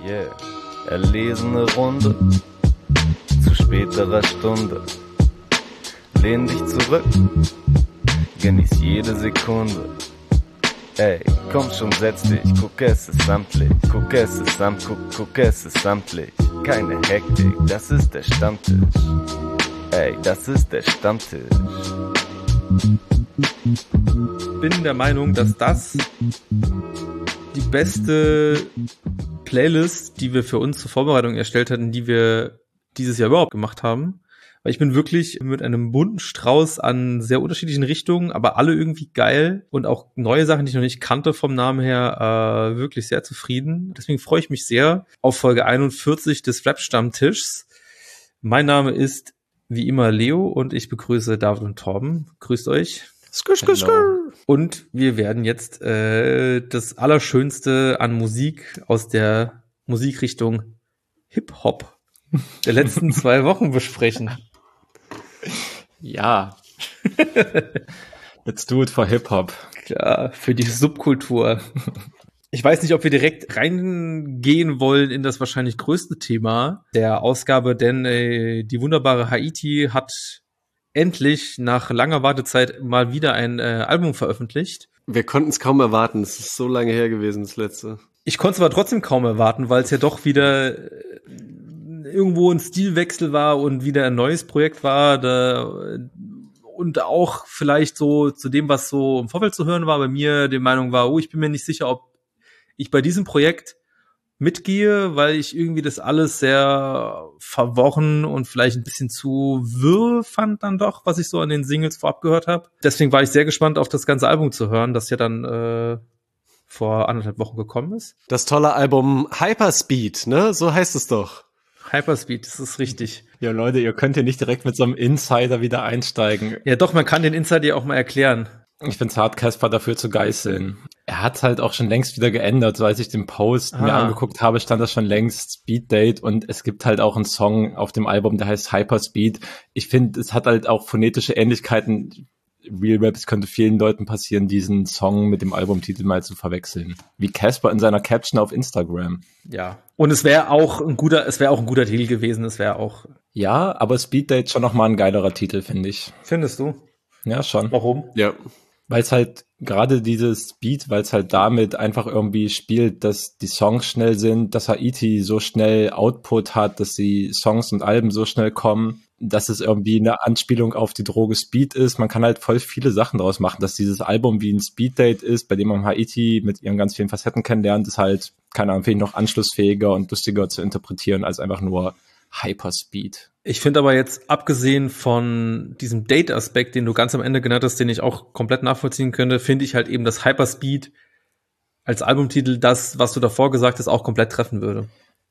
Yeah, erlesene Runde zu späterer Stunde. Lehn dich zurück, genieß jede Sekunde. Ey, komm schon, setz dich, guck, es ist samtlich, guck, es ist guck, es ist samtlich. Keine Hektik, das ist der Stammtisch. Ey, das ist der Stammtisch. Bin der Meinung, dass das die beste Playlist, die wir für uns zur Vorbereitung erstellt hatten, die wir dieses Jahr überhaupt gemacht haben. Weil ich bin wirklich mit einem bunten Strauß an sehr unterschiedlichen Richtungen, aber alle irgendwie geil und auch neue Sachen, die ich noch nicht kannte vom Namen her, wirklich sehr zufrieden. Deswegen freue ich mich sehr auf Folge 41 des Rap-Stammtischs. Mein Name ist wie immer Leo und ich begrüße David und Torben. Grüßt euch. Skur, skur, skur. Und wir werden jetzt das Allerschönste an Musik aus der Musikrichtung Hip-Hop der letzten 2 Wochen besprechen. Ja. Let's do it for Hip-Hop. Klar, für die Subkultur. Ich weiß nicht, ob wir direkt reingehen wollen in das wahrscheinlich größte Thema der Ausgabe, denn die wunderbare Haiti hat endlich nach langer Wartezeit mal wieder ein Album veröffentlicht. Wir konnten es kaum erwarten. Es ist so lange her gewesen, das letzte. Ich konnte es aber trotzdem kaum erwarten, weil es ja doch wieder irgendwo ein Stilwechsel war und wieder ein neues Projekt war. Und auch vielleicht so zu dem, was so im Vorfeld zu hören war, bei mir die Meinung war, ich bin mir nicht sicher, ob ich bei diesem Projekt mitgehe, weil ich irgendwie das alles sehr verworren und vielleicht ein bisschen zu wirr fand dann doch, was ich so an den Singles vorab gehört habe. Deswegen war ich sehr gespannt, auf das ganze Album zu hören, das ja dann vor 1,5 Wochen gekommen ist. Das tolle Album Hyperspeed, ne? So heißt es doch. Hyperspeed, das ist richtig. Ja, Leute, ihr könnt hier nicht direkt mit so einem Insider wieder einsteigen. Ja doch, man kann den Insider ja auch mal erklären. Ich find's hart, Casper dafür zu geißeln. Er hat halt auch schon längst wieder geändert. So als ich den Post mir angeguckt habe, stand das schon längst Speed Date und es gibt halt auch einen Song auf dem Album, der heißt Hyperspeed. Ich finde, es hat halt auch phonetische Ähnlichkeiten. Real Rap, es könnte vielen Leuten passieren, diesen Song mit dem Albumtitel mal zu verwechseln. Wie Casper in seiner Caption auf Instagram. Ja. Und es wäre auch ein guter Titel gewesen. Es wäre auch. Ja, aber Speed Date schon nochmal ein geilerer Titel, finde ich. Findest du? Ja, schon. Warum? Ja. Weil es halt gerade dieses Beat, weil es halt damit einfach irgendwie spielt, dass die Songs schnell sind, dass Haiti so schnell Output hat, dass die Songs und Alben so schnell kommen, dass es irgendwie eine Anspielung auf die Droge Speed ist. Man kann halt voll viele Sachen daraus machen, dass dieses Album wie ein Speed-Date ist, bei dem man Haiti mit ihren ganz vielen Facetten kennenlernt, ist halt, keine Ahnung, noch anschlussfähiger und lustiger zu interpretieren als einfach nur Hyperspeed. Ich finde aber jetzt, abgesehen von diesem Date-Aspekt, den du ganz am Ende genannt hast, den ich auch komplett nachvollziehen könnte, finde ich halt eben, dass Hyperspeed als Albumtitel das, was du davor gesagt hast, auch komplett treffen würde.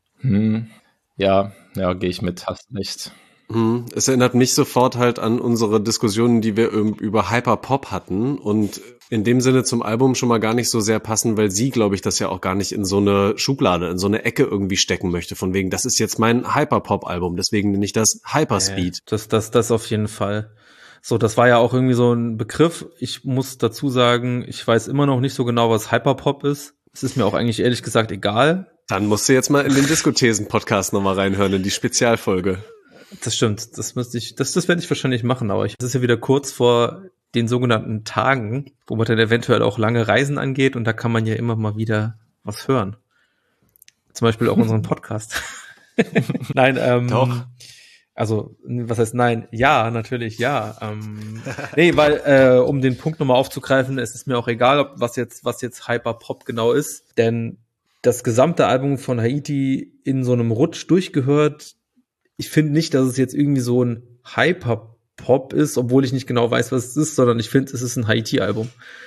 Ja, gehe ich mit, hast recht. Es erinnert mich sofort halt an unsere Diskussionen, die wir über Hyperpop hatten und in dem Sinne zum Album schon mal gar nicht so sehr passen, weil sie, glaube ich, das ja auch gar nicht in so eine Schublade, in so eine Ecke irgendwie stecken möchte, von wegen, das ist jetzt mein Hyperpop-Album, deswegen nenne ich das Hyperspeed. Das auf jeden Fall. So, das war ja auch irgendwie so ein Begriff. Ich muss dazu sagen, ich weiß immer noch nicht so genau, was Hyperpop ist. Es ist mir auch eigentlich ehrlich gesagt egal. Dann musst du jetzt mal in den Diskothesen-Podcast nochmal reinhören, in die Spezialfolge. Das stimmt, das werde ich wahrscheinlich machen, aber es ist ja wieder kurz vor den sogenannten Tagen, wo man dann eventuell auch lange Reisen angeht und da kann man ja immer mal wieder was hören. Zum Beispiel auch unseren Podcast. Nein, Doch. Also, was heißt nein? Ja, natürlich, ja. Nee, weil, um den Punkt nochmal aufzugreifen, es ist mir auch egal, was jetzt Hyperpop genau ist, denn das gesamte Album von Haiti in so einem Rutsch durchgehört. Ich finde nicht, dass es jetzt irgendwie so ein Hyperpop ist, obwohl ich nicht genau weiß, was es ist, sondern ich finde, es ist ein Haiti-Album.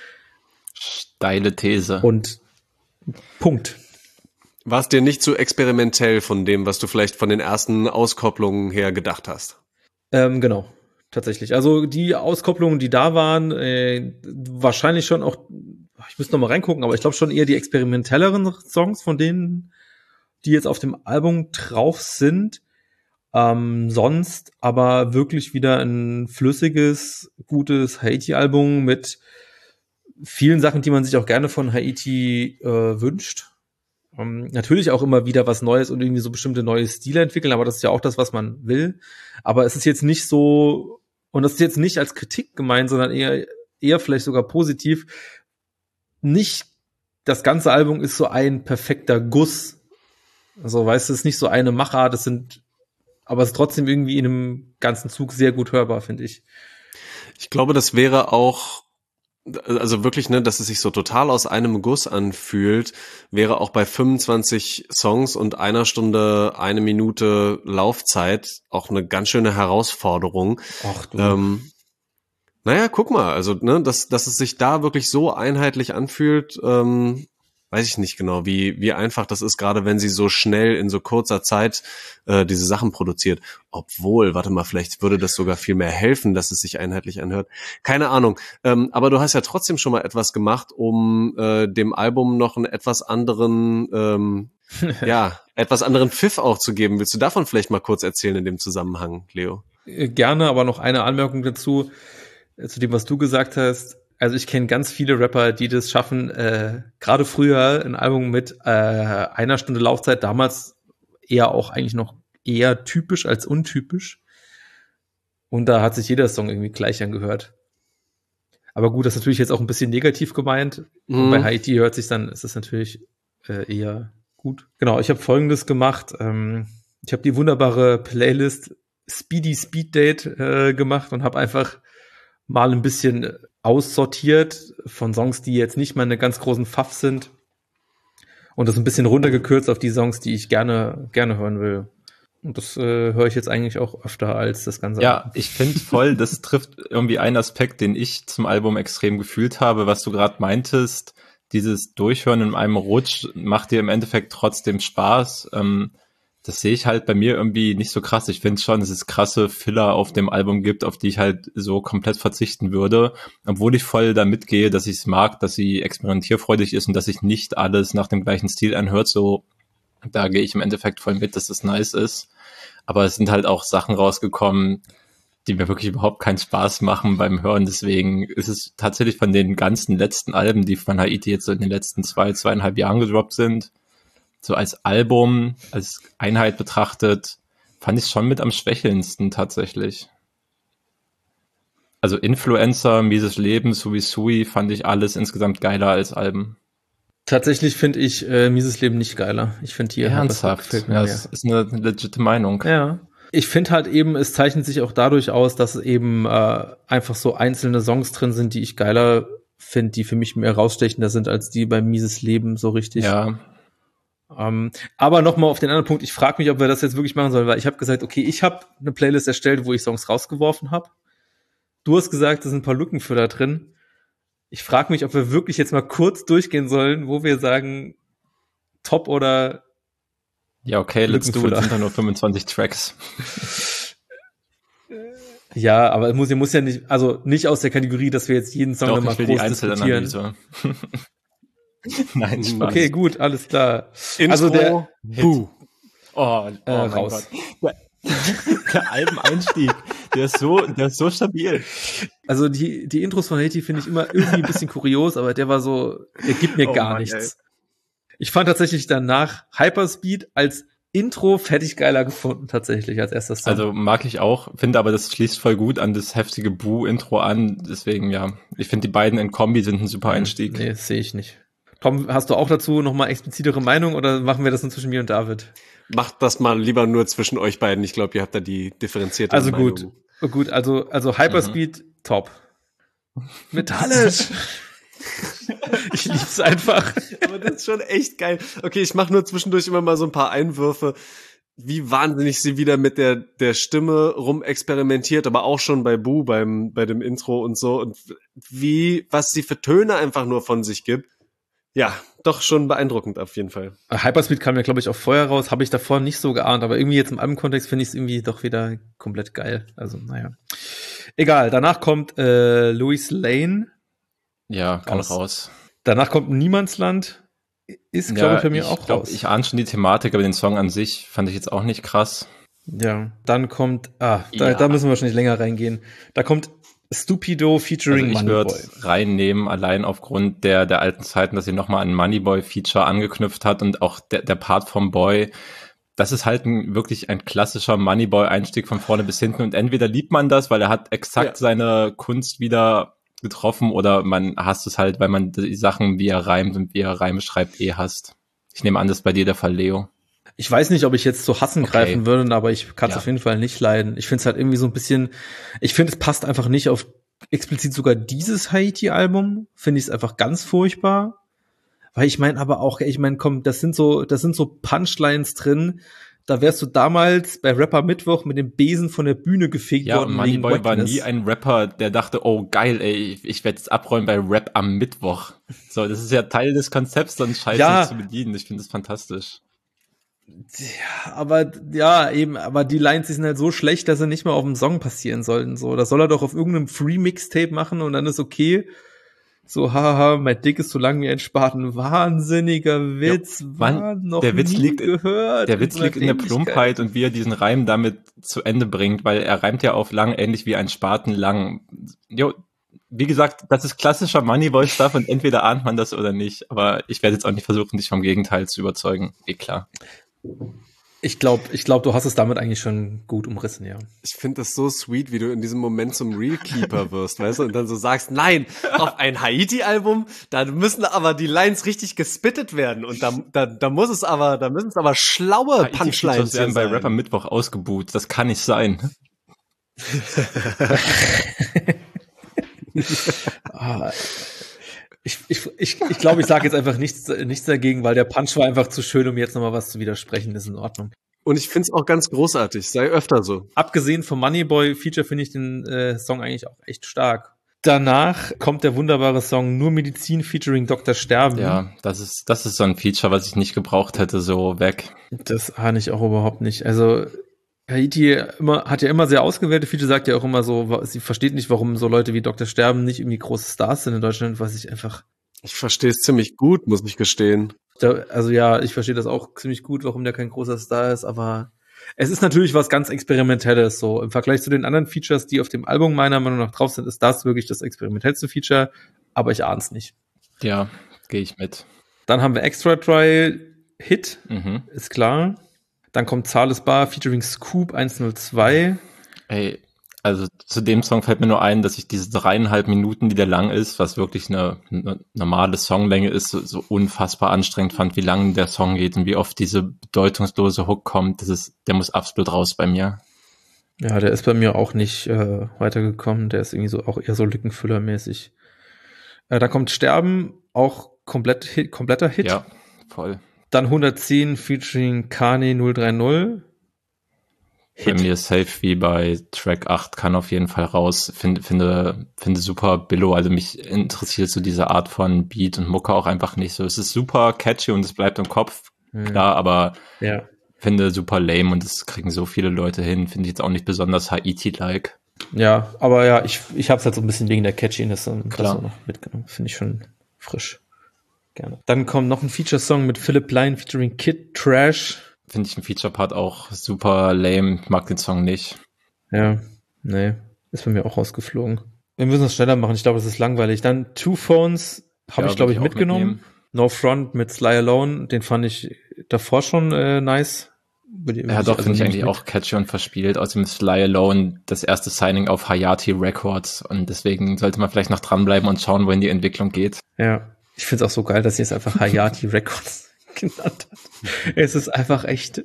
Steile These. Und Punkt. War es dir nicht zu experimentell von dem, was du vielleicht von den ersten Auskopplungen her gedacht hast? Genau, tatsächlich. Also die Auskopplungen, die da waren, wahrscheinlich schon auch, ich müsste noch mal reingucken, aber ich glaube schon eher die experimentelleren Songs von denen, die jetzt auf dem Album drauf sind. Sonst aber wirklich wieder ein flüssiges, gutes Haiti-Album mit vielen Sachen, die man sich auch gerne von Haiti wünscht. Natürlich auch immer wieder was Neues und irgendwie so bestimmte neue Stile entwickeln, aber das ist ja auch das, was man will. Aber es ist jetzt nicht so, und das ist jetzt nicht als Kritik gemeint, sondern eher vielleicht sogar positiv. Nicht das ganze Album ist so ein perfekter Guss. Also, weißt du, es ist nicht so eine Machart, aber es ist trotzdem irgendwie in einem ganzen Zug sehr gut hörbar, finde ich. Ich glaube, das wäre auch, also wirklich, ne, dass es sich so total aus einem Guss anfühlt, wäre auch bei 25 Songs und 1 Stunde, 1 Minute Laufzeit auch eine ganz schöne Herausforderung. Ach du. Naja, guck mal, also, ne, dass es sich da wirklich so einheitlich anfühlt, weiß ich nicht genau, wie einfach das ist, gerade wenn sie so schnell in so kurzer Zeit diese Sachen produziert. Obwohl, warte mal, vielleicht würde das sogar viel mehr helfen, dass es sich einheitlich anhört. Keine Ahnung. Aber du hast ja trotzdem schon mal etwas gemacht, um dem Album noch einen etwas anderen, etwas anderen Pfiff auch zu geben. Willst du davon vielleicht mal kurz erzählen in dem Zusammenhang, Leo? Gerne, aber noch eine Anmerkung dazu, zu dem, was du gesagt hast. Also ich kenne ganz viele Rapper, die das schaffen, gerade früher ein Album mit 1 Stunde Laufzeit, damals eher auch eigentlich noch eher typisch als untypisch. Und da hat sich jeder Song irgendwie gleich angehört. Aber gut, das ist natürlich jetzt auch ein bisschen negativ gemeint. Und bei Haiti hört sich dann, ist es natürlich eher gut. Genau, ich habe Folgendes gemacht. Ich habe die wunderbare Playlist Speedy Speed Date gemacht und habe einfach mal ein bisschen aussortiert von Songs, die jetzt nicht meine ganz großen Pfaff sind und das ein bisschen runtergekürzt auf die Songs, die ich gerne hören will. Und das höre ich jetzt eigentlich auch öfter als das Ganze. Ja, ich finde voll, das trifft irgendwie einen Aspekt, den ich zum Album extrem gefühlt habe, was du gerade meintest. Dieses Durchhören in einem Rutsch macht dir im Endeffekt trotzdem Spaß. Das sehe ich halt bei mir irgendwie nicht so krass. Ich finde schon, dass es krasse Filler auf dem Album gibt, auf die ich halt so komplett verzichten würde, obwohl ich voll da mitgehe, dass ich es mag, dass sie experimentierfreudig ist und dass sich nicht alles nach dem gleichen Stil anhört. So, da gehe ich im Endeffekt voll mit, dass das nice ist. Aber es sind halt auch Sachen rausgekommen, die mir wirklich überhaupt keinen Spaß machen beim Hören. Deswegen ist es tatsächlich von den ganzen letzten Alben, die von Haiti jetzt so in den letzten 2,5 Jahren gedroppt sind, so als Album, als Einheit betrachtet, fand ich es schon mit am schwächelndsten tatsächlich. Also Influencer, Mieses Leben, Sui Sui fand ich alles insgesamt geiler als Alben. Tatsächlich finde ich Mieses Leben nicht geiler. Ich finde hier ernsthaft. Ja, das ist eine legitime Meinung. Ja. Ich finde halt eben, es zeichnet sich auch dadurch aus, dass eben einfach so einzelne Songs drin sind, die ich geiler finde, die für mich mehr rausstechender sind als die bei Mieses Leben so richtig. Ja. Aber nochmal auf den anderen Punkt, ich frage mich, ob wir das jetzt wirklich machen sollen, weil ich habe gesagt, okay, ich habe eine Playlist erstellt, wo ich Songs rausgeworfen habe. Du hast gesagt, da sind ein paar Lückenfüller drin. Ich frage mich, ob wir wirklich jetzt mal kurz durchgehen sollen, wo wir sagen, top oder ja, okay, let's do it, sind da nur 25 Tracks. Ja, aber es muss ja nicht, also nicht aus der Kategorie, dass wir jetzt jeden Song nochmal groß diskutieren. Nein, Spaß. Okay, gut, alles klar. Intro, also der Buh. raus. Der Albeneinstieg, der ist so stabil. Also die Intros von Haiti finde ich immer irgendwie ein bisschen kurios, aber der gibt mir gar nichts. Ey. Ich fand tatsächlich danach Hyperspeed als Intro fertig geiler gefunden, tatsächlich, als erstes Song. Also mag ich auch, finde aber, das schließt voll gut an das heftige Boo-Intro an, deswegen ja. Ich finde, die beiden in Kombi sind ein super Einstieg. Nee, sehe ich nicht. Tom, hast du auch dazu nochmal explizitere Meinung oder machen wir das nur zwischen mir und David? Macht das mal lieber nur zwischen euch beiden. Ich glaube, ihr habt da die differenzierte Meinung. Gut, also Hyperspeed, top. Metallisch! Ich lieb's einfach. Aber das ist schon echt geil. Okay, ich mache nur zwischendurch immer mal so ein paar Einwürfe, wie wahnsinnig sie wieder mit der Stimme rumexperimentiert, aber auch schon bei Boo, bei dem Intro und so. Und was sie für Töne einfach nur von sich gibt. Ja, doch schon beeindruckend auf jeden Fall. Hyperspeed kam ja, glaube ich, auch vorher raus, habe ich davor nicht so geahnt, aber irgendwie jetzt im Albumkontext finde ich es irgendwie doch wieder komplett geil. Also, naja. Egal, danach kommt Louis Lane. Ja, kann raus. Danach kommt Niemandsland. Ist, glaube ich, bei mir auch raus. Ich ahne schon die Thematik, aber den Song an sich fand ich jetzt auch nicht krass. Ja, dann kommt, da müssen wir wahrscheinlich länger reingehen. Da kommt Stupido featuring Also ich Moneyboy. würde reinnehmen, allein aufgrund der alten Zeiten, dass sie nochmal an Moneyboy-Feature angeknüpft hat und auch der Part vom Boy. Das ist halt wirklich ein klassischer Moneyboy-Einstieg von vorne bis hinten und entweder liebt man das, weil er hat exakt seine Kunst wieder getroffen, oder man hasst es halt, weil man die Sachen, wie er reimt und wie er Reime schreibt, hasst. Ich nehme an, das ist bei dir der Fall, Leo. Ich weiß nicht, ob ich jetzt zu hassen greifen würde, aber ich kann es auf jeden Fall nicht leiden. Ich finde es halt irgendwie so ein bisschen, ich finde, es passt einfach nicht auf explizit sogar dieses Haiti-Album. Finde ich es einfach ganz furchtbar. Weil ich meine aber auch, komm, das sind so Punchlines drin. Da wärst du damals bei Rapper Mittwoch mit dem Besen von der Bühne gefegt worden. Ja, Moneyboy war nie ein Rapper, der dachte, oh geil, ey, ich werde jetzt abräumen bei Rap am Mittwoch. So, das ist ja Teil des Konzepts, dann Scheiße zu bedienen. Ich finde das fantastisch. Ja, aber die Lines, die sind halt so schlecht, dass sie nicht mal auf dem Song passieren sollten. So, das soll er doch auf irgendeinem Free-Mixtape machen und dann ist okay. So, haha, mein Dick ist so lang wie ein Spaten. Wahnsinniger Witz, der Witz liegt in der Plumpheit und wie er diesen Reim damit zu Ende bringt, weil er reimt ja auf lang, ähnlich wie ein Spaten lang. Jo, wie gesagt, das ist klassischer Moneyboy-Stuff und entweder ahnt man das oder nicht, aber ich werde jetzt auch nicht versuchen, dich vom Gegenteil zu überzeugen. Klar. Ich glaube, du hast es damit eigentlich schon gut umrissen, ja. Ich finde das so sweet, wie du in diesem Moment zum Real Keeper wirst, weißt du, und dann so sagst, nein, auf ein Haiti-Album, da müssen aber die Lines richtig gespittet werden und da müssen es aber schlaue Punchlines werden bei Rapper Mittwoch ausgebuht, das kann nicht sein. Ich glaube, ich sage jetzt einfach nichts dagegen, weil der Punch war einfach zu schön, um jetzt nochmal was zu widersprechen. Das ist in Ordnung. Und ich find's auch ganz großartig. Sei öfter so. Abgesehen vom Moneyboy-Feature finde ich den Song eigentlich auch echt stark. Danach kommt der wunderbare Song Nur Medizin featuring Dr. Sterben. Ja, das ist so ein Feature, was ich nicht gebraucht hätte, so weg. Das ahne ich auch überhaupt nicht. Also Haiti hat ja immer sehr ausgewählte Feature, sagt ja auch immer so, sie versteht nicht, warum so Leute wie Dr. Sterben nicht irgendwie große Stars sind in Deutschland, was ich einfach... Ich verstehe es ziemlich gut, muss ich gestehen. Ich verstehe das auch ziemlich gut, warum der kein großer Star ist, aber es ist natürlich was ganz Experimentelles, so. Im Vergleich zu den anderen Features, die auf dem Album meiner Meinung nach drauf sind, ist das wirklich das experimentellste Feature, aber ich ahne es nicht. Ja, gehe ich mit. Dann haben wir Extra Dry Hit, ist klar. Dann kommt Zahles Bar featuring Scoop 102. Ey, also zu dem Song fällt mir nur ein, dass ich diese 3,5 Minuten, die der lang ist, was wirklich eine normale Songlänge ist, so unfassbar anstrengend fand, wie lang der Song geht und wie oft diese bedeutungslose Hook kommt. Der muss absolut raus bei mir. Ja, der ist bei mir auch nicht weitergekommen. Der ist irgendwie so auch eher so Lückenfüllermäßig. Da kommt Sterben, auch kompletter Hit. Ja, voll. Dann 110 featuring Kane 030. Bei mir safe wie bei Track 8, kann auf jeden Fall raus. Finde super Billo. Also mich interessiert so diese Art von Beat und Mucke auch einfach nicht so. Es ist super catchy und es bleibt im Kopf, klar, aber finde super lame und das kriegen so viele Leute hin. Finde ich jetzt auch nicht besonders Haiti-like. Ja, aber ja, ich hab's halt so ein bisschen wegen der Catchiness und das noch mitgenommen. Finde ich schon frisch. Gerne. Dann kommt noch ein Feature-Song mit Philipp Plein featuring Kid Trash. Finde ich den Feature-Part auch super lame. Mag den Song nicht. Ja, nee. Ist bei mir auch rausgeflogen. Wir müssen es schneller machen. Ich glaube, es ist langweilig. Dann Two Phones habe ich, glaube ich, mitgenommen. No Front mit Sly Alone. Den fand ich davor schon nice. Ja, doch, finde ich eigentlich auch catchy und verspielt. Außerdem ist Sly Alone das erste Signing auf Hayati Records. Und deswegen sollte man vielleicht noch dranbleiben und schauen, wohin die Entwicklung geht. Ja. Ich finde es auch so geil, dass sie es einfach Hayati Records genannt hat. Es ist einfach echt,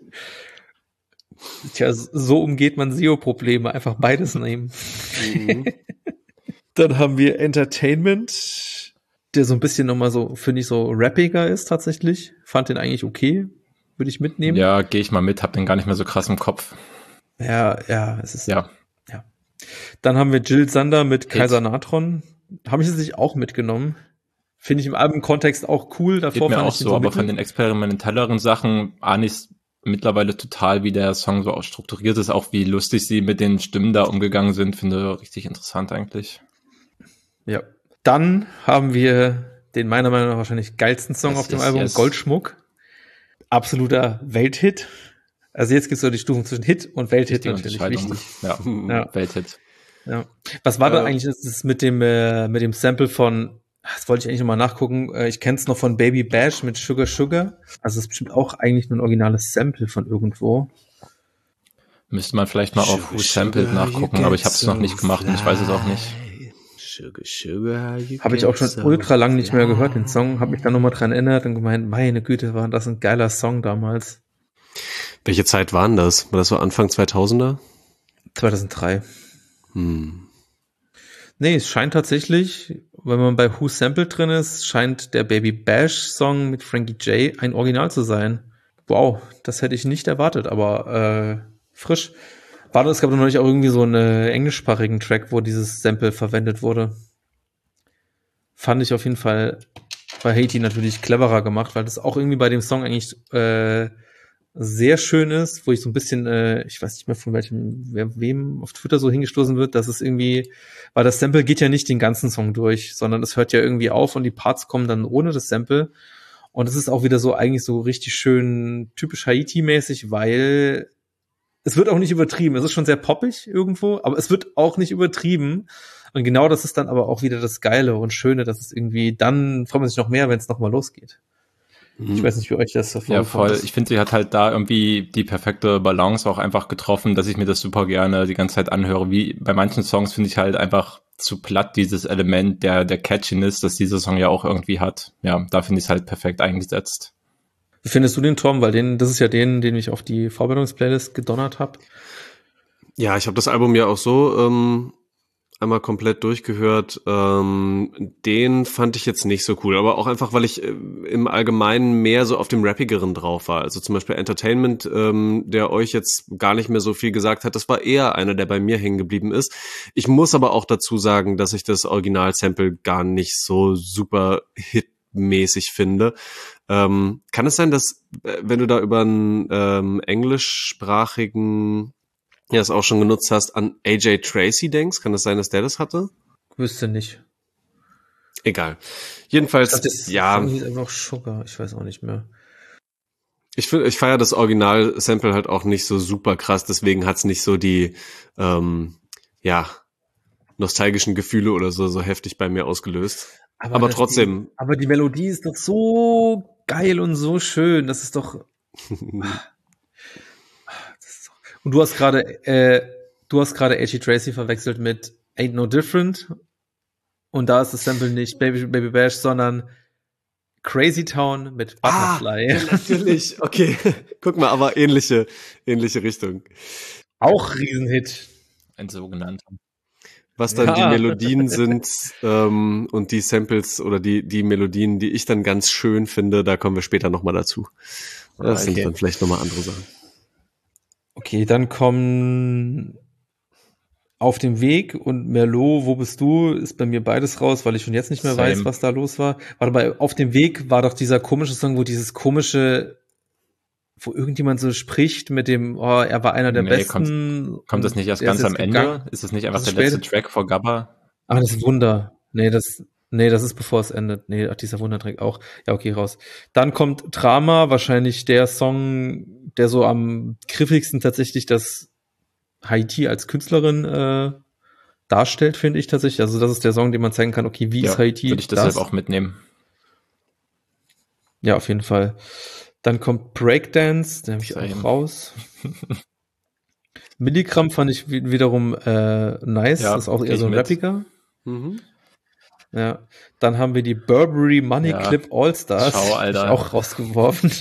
so umgeht man SEO-Probleme. Einfach beides nehmen. Dann haben wir Entertainment, der so ein bisschen nochmal so, finde ich, so rappiger ist tatsächlich. Fand den eigentlich okay. Würde ich mitnehmen. Ja, gehe ich mal mit. Hab den gar nicht mehr so krass im Kopf. Ja, es ist... Ja. Dann haben wir Jill Sander mit Kaiser Natron. Habe ich es nicht auch mitgenommen? Finde ich im Albumkontext auch cool. Davor geht mir fand auch ich so, aber von den experimentelleren Sachen ahne ich mittlerweile total, wie der Song so strukturiert ist, auch wie lustig sie mit den Stimmen da umgegangen sind. Finde richtig interessant eigentlich. Ja. Dann haben wir den meiner Meinung nach wahrscheinlich geilsten Song auf dem Album, Goldschmuck. Absoluter Welthit. Also jetzt gibt es so die Stufen zwischen Hit und Welthit natürlich wichtig. Ja, Welthit. Ja. Was war da eigentlich das mit dem Sample von, das wollte ich eigentlich nochmal nachgucken, ich kenne es noch von Baby Bash mit Sugar Sugar. Also das ist bestimmt auch eigentlich nur ein originales Sample von irgendwo. Müsste man vielleicht mal auf Who Sampled nachgucken, aber ich habe es noch nicht gemacht und ich weiß es auch nicht. Sugar, sugar, Habe ich auch schon ultra lang nicht mehr gehört, den Song. Habe mich dann nochmal dran erinnert und gemeint, meine Güte, war das ein geiler Song damals. Welche Zeit waren das? War das so Anfang 2000er? 2003. Nee, es scheint tatsächlich, wenn man bei Who Sampled drin ist, scheint der Baby Bash Song mit Frankie J ein Original zu sein. Wow, das hätte ich nicht erwartet, aber frisch. Es gab noch nicht auch irgendwie so einen englischsprachigen Track, wo dieses Sample verwendet wurde. Fand ich auf jeden Fall bei Haiti natürlich cleverer gemacht, weil das auch irgendwie bei dem Song eigentlich sehr schön ist, wo ich so ein bisschen, ich weiß nicht mehr von wem auf Twitter so hingestoßen wird, dass es irgendwie, weil das Sample geht ja nicht den ganzen Song durch, sondern es hört ja irgendwie auf und die Parts kommen dann ohne das Sample. Und es ist auch wieder so eigentlich so richtig schön typisch Haiti-mäßig, weil es wird auch nicht übertrieben. Es ist schon sehr poppig irgendwo, aber es wird auch nicht übertrieben. Und genau das ist dann aber auch wieder das Geile und Schöne, dass es irgendwie, dann freut man sich noch mehr, wenn es nochmal losgeht. Ich weiß nicht, wie euch das Ja, voll. Ich finde, sie hat halt da irgendwie die perfekte Balance auch einfach getroffen, dass ich mir das super gerne die ganze Zeit anhöre. Wie bei manchen Songs finde ich halt einfach zu platt dieses Element der Catchiness, das dieser Song ja auch irgendwie hat. Ja, da finde ich es halt perfekt eingesetzt. Wie findest du den, Tom? Weil das ist ja den ich auf die Vorbereitungsplaylist gedonnert habe. Ja, ich habe das Album ja auch so einmal komplett durchgehört. Den fand ich jetzt nicht so cool, aber auch einfach, weil ich im Allgemeinen mehr so auf dem Rappigeren drauf war. Also zum Beispiel Entertainment, der euch jetzt gar nicht mehr so viel gesagt hat, das war eher einer, der bei mir hängen geblieben ist. Ich muss aber auch dazu sagen, dass ich das Original-Sample gar nicht so super hitmäßig finde. Kann es sein, dass, wenn du da über einen englischsprachigen es auch schon genutzt hast, an AJ Tracey denkst? Kann es sein, dass der das hatte? Wüsste nicht. Egal. Jedenfalls, das ja. Ist einfach Sugar, ich weiß auch nicht mehr. Ich feiere das Original-Sample halt auch nicht so super krass, deswegen hat's nicht so die, nostalgischen Gefühle oder so heftig bei mir ausgelöst. Aber trotzdem. Aber die Melodie ist doch so geil und so schön, das ist doch... Und du hast gerade A.G. Tracey verwechselt mit Ain't No Different. Und da ist das Sample nicht Baby Bash, sondern Crazy Town mit Butterfly. Ja, natürlich. Okay. Guck mal, aber ähnliche Richtung. Auch Riesenhit. Ein sogenannter. Was dann die Melodien sind und die Samples oder die Melodien, die ich dann ganz schön finde, da kommen wir später nochmal dazu. Das sind dann vielleicht nochmal andere Sachen. Okay, dann kommen Auf dem Weg und Merlot, Wo bist du? Ist bei mir beides raus, weil ich schon jetzt nicht mehr weiß, was da los war. Warte mal, Auf dem Weg war doch dieser komische Song, wo irgendjemand so spricht mit dem, er war einer der Besten. Kommt das nicht erst ganz am Ende? Ist das nicht einfach der letzte Track vor Gabba? Ah, das ist Wunder. Nee, das ist bevor es endet. Nee, dieser Wundertrack auch. Ja, okay, raus. Dann kommt Drama, wahrscheinlich der Song, der so am griffigsten tatsächlich das Haiti als Künstlerin darstellt, finde ich tatsächlich. Also das ist der Song, den man zeigen kann, okay, wie ist Haiti? Würde ich deshalb auch mitnehmen. Ja, auf jeden Fall. Dann kommt Breakdance, den habe ich auch raus. Milligramm fand ich wiederum nice. Ja, das ist auch eher so ein Rappiger. Mhm. Ja, dann haben wir die Burberry Money Clip All-Stars. Schau, Alter. Hab ich auch rausgeworfen.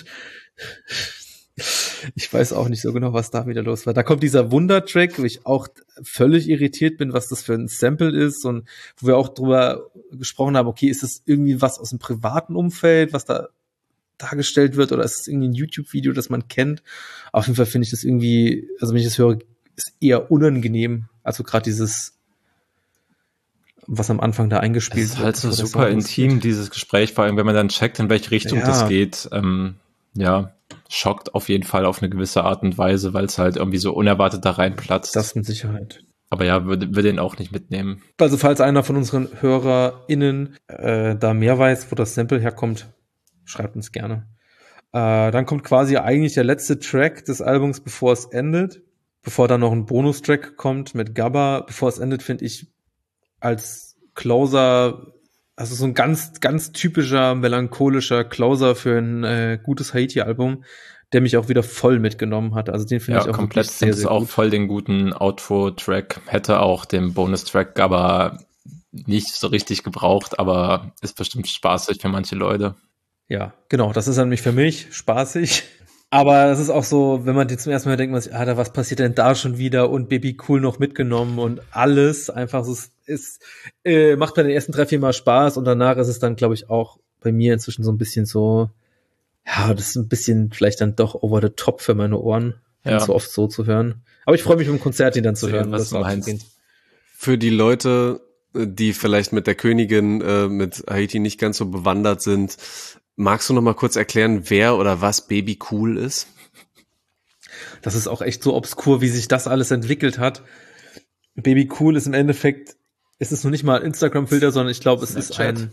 Ich weiß auch nicht so genau, was da wieder los war. Da kommt dieser Wundertrack, wo ich auch völlig irritiert bin, was das für ein Sample ist und wo wir auch drüber gesprochen haben, okay, ist das irgendwie was aus dem privaten Umfeld, was da dargestellt wird, oder ist es irgendwie ein YouTube-Video, das man kennt? Auf jeden Fall finde ich das irgendwie, also wenn ich das höre, ist eher unangenehm. Also gerade dieses, was am Anfang da eingespielt wird. Das ist halt so super intim, dieses Gespräch, vor allem wenn man dann checkt, in welche Richtung das geht. Schockt auf jeden Fall auf eine gewisse Art und Weise, weil es halt irgendwie so unerwartet da reinplatzt. Das mit Sicherheit. Aber ja, würde ihn auch nicht mitnehmen. Also falls einer von unseren HörerInnen da mehr weiß, wo das Sample herkommt, schreibt uns gerne. Dann kommt quasi eigentlich der letzte Track des Albums, bevor bevor dann noch ein Bonustrack kommt mit Gabba, bevor es endet, finde ich als Closer, also so ein ganz, ganz typischer, melancholischer Closer für ein gutes Haiti-Album, der mich auch wieder voll mitgenommen hat. Also den finde ich auch komplett. wirklich sehr, sehr auch gut. voll den guten Outro-Track. Hätte auch den Bonus-Track aber nicht so richtig gebraucht, aber ist bestimmt spaßig für manche Leute. Ja, genau. Das ist nämlich für mich spaßig. Aber das ist auch so, wenn man die zum ersten Mal denkt, was passiert denn da schon wieder und Baby Cool noch mitgenommen und alles einfach so, macht bei den ersten 3-4 Mal Spaß und danach ist es dann, glaube ich, auch bei mir inzwischen so ein bisschen so, ja, das ist ein bisschen vielleicht dann doch over the top für meine Ohren, ganz so oft so zu hören. Aber ich freue mich, im Konzert ihn dann zu hören. Was du meinst. Für die Leute, die vielleicht mit der Königin, mit Haiti nicht ganz so bewandert sind, magst du noch mal kurz erklären, wer oder was Baby Cool ist? Das ist auch echt so obskur, wie sich das alles entwickelt hat. Baby Cool ist im Endeffekt, es ist noch nicht mal ein Instagram-Filter, sondern ich glaube, es ist ein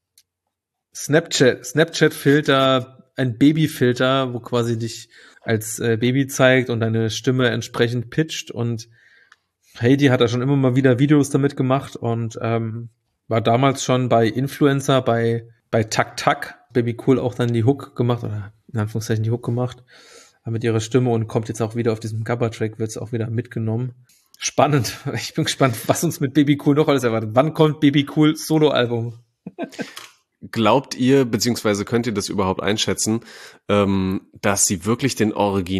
Snapchat-Filter, ein Baby-Filter, wo quasi dich als Baby zeigt und deine Stimme entsprechend pitcht. Und Heidi hat da schon immer mal wieder Videos damit gemacht und war damals schon bei Influencer, bei Tak Tak, Baby Cool auch dann die Hook gemacht, oder in Anführungszeichen die Hook gemacht, mit ihrer Stimme und kommt jetzt auch wieder auf diesem Gabba-Track, wird es auch wieder mitgenommen. Spannend. Ich bin gespannt, was uns mit Baby Cool noch alles erwartet. Wann kommt Baby Cool Solo-Album? Glaubt ihr, beziehungsweise könnt ihr das überhaupt einschätzen, dass sie wirklich den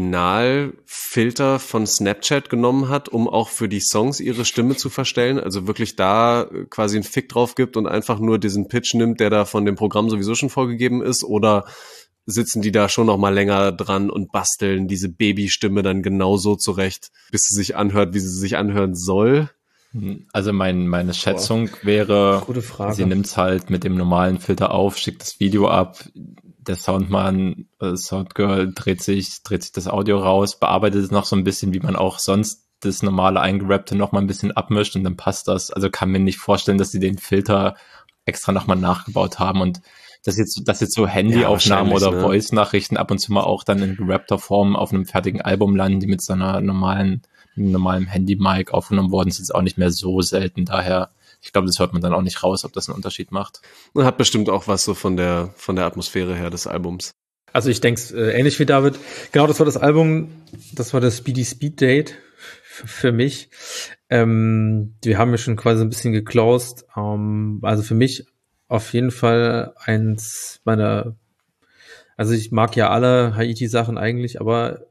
Originalfilter von Snapchat genommen hat, um auch für die Songs ihre Stimme zu verstellen? Also wirklich da quasi einen Fick drauf gibt und einfach nur diesen Pitch nimmt, der da von dem Programm sowieso schon vorgegeben ist? Oder sitzen die da schon noch mal länger dran und basteln diese Babystimme dann genau so zurecht, bis sie sich anhört, wie sie sich anhören soll? Also meine Schätzung wäre, Gute Frage. Sie nimmt es halt mit dem normalen Filter auf, schickt das Video ab, der Soundmann, Soundgirl dreht sich das Audio raus, bearbeitet es noch so ein bisschen, wie man auch sonst das normale Eingerappte noch mal ein bisschen abmischt und dann passt das. Also kann mir nicht vorstellen, dass sie den Filter extra noch mal nachgebaut haben und dass jetzt so Handyaufnahmen oder Voice-Nachrichten ab und zu mal auch dann in gerappter Form auf einem fertigen Album landen, die mit so einer normalem Handy-Mic aufgenommen worden sind, ist auch nicht mehr so selten. Daher, ich glaube, das hört man dann auch nicht raus, ob das einen Unterschied macht. Und hat bestimmt auch was so von der Atmosphäre her des Albums. Also ich denke ähnlich wie David. Genau, das war das Album, das war das Speedy Speed Date für mich. Wir haben ja schon quasi ein bisschen geclosed. Also für mich auf jeden Fall eins meiner, also ich mag ja alle Haiti-Sachen eigentlich, aber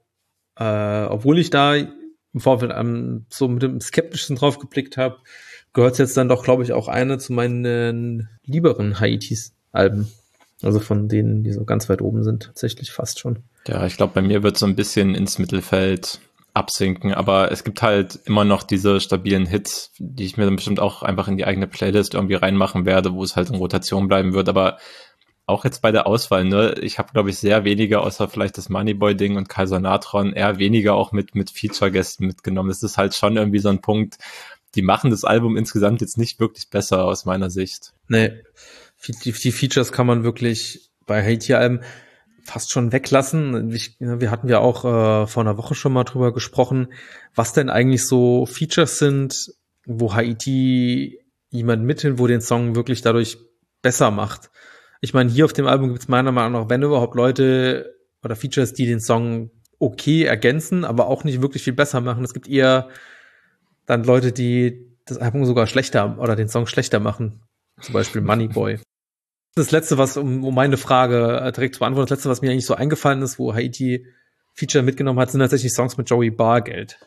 obwohl ich da im Vorfeld so mit dem Skeptischen drauf geblickt habe, gehört es jetzt dann doch, glaube ich, auch eine zu meinen lieberen Haitis-Alben. Also von denen, die so ganz weit oben sind, tatsächlich fast schon. Ja, ich glaube, bei mir wird so ein bisschen ins Mittelfeld absinken, aber es gibt halt immer noch diese stabilen Hits, die ich mir dann bestimmt auch einfach in die eigene Playlist irgendwie reinmachen werde, wo es halt in Rotation bleiben wird, aber auch jetzt bei der Auswahl, ne, ich habe, glaube ich, sehr wenige, außer vielleicht das Moneyboy-Ding und Kaiser Natron, eher weniger auch mit Feature-Gästen mitgenommen. Das ist halt schon irgendwie so ein Punkt, die machen das Album insgesamt jetzt nicht wirklich besser aus meiner Sicht. Nee, die Features kann man wirklich bei Haiti-Alben fast schon weglassen. Wir hatten ja auch vor einer Woche schon mal drüber gesprochen, was denn eigentlich so Features sind, wo Haiti jemand mithin, wo den Song wirklich dadurch besser macht. Ich meine, hier auf dem Album gibt es meiner Meinung nach, wenn überhaupt, Leute oder Features, die den Song okay ergänzen, aber auch nicht wirklich viel besser machen. Es gibt eher dann Leute, die das Album sogar schlechter oder den Song schlechter machen. Zum Beispiel Moneyboy. Das Letzte, was, um meine Frage direkt zu beantworten, das Letzte, was mir eigentlich so eingefallen ist, wo Haiti Feature mitgenommen hat, sind tatsächlich Songs mit Joey Bargeld.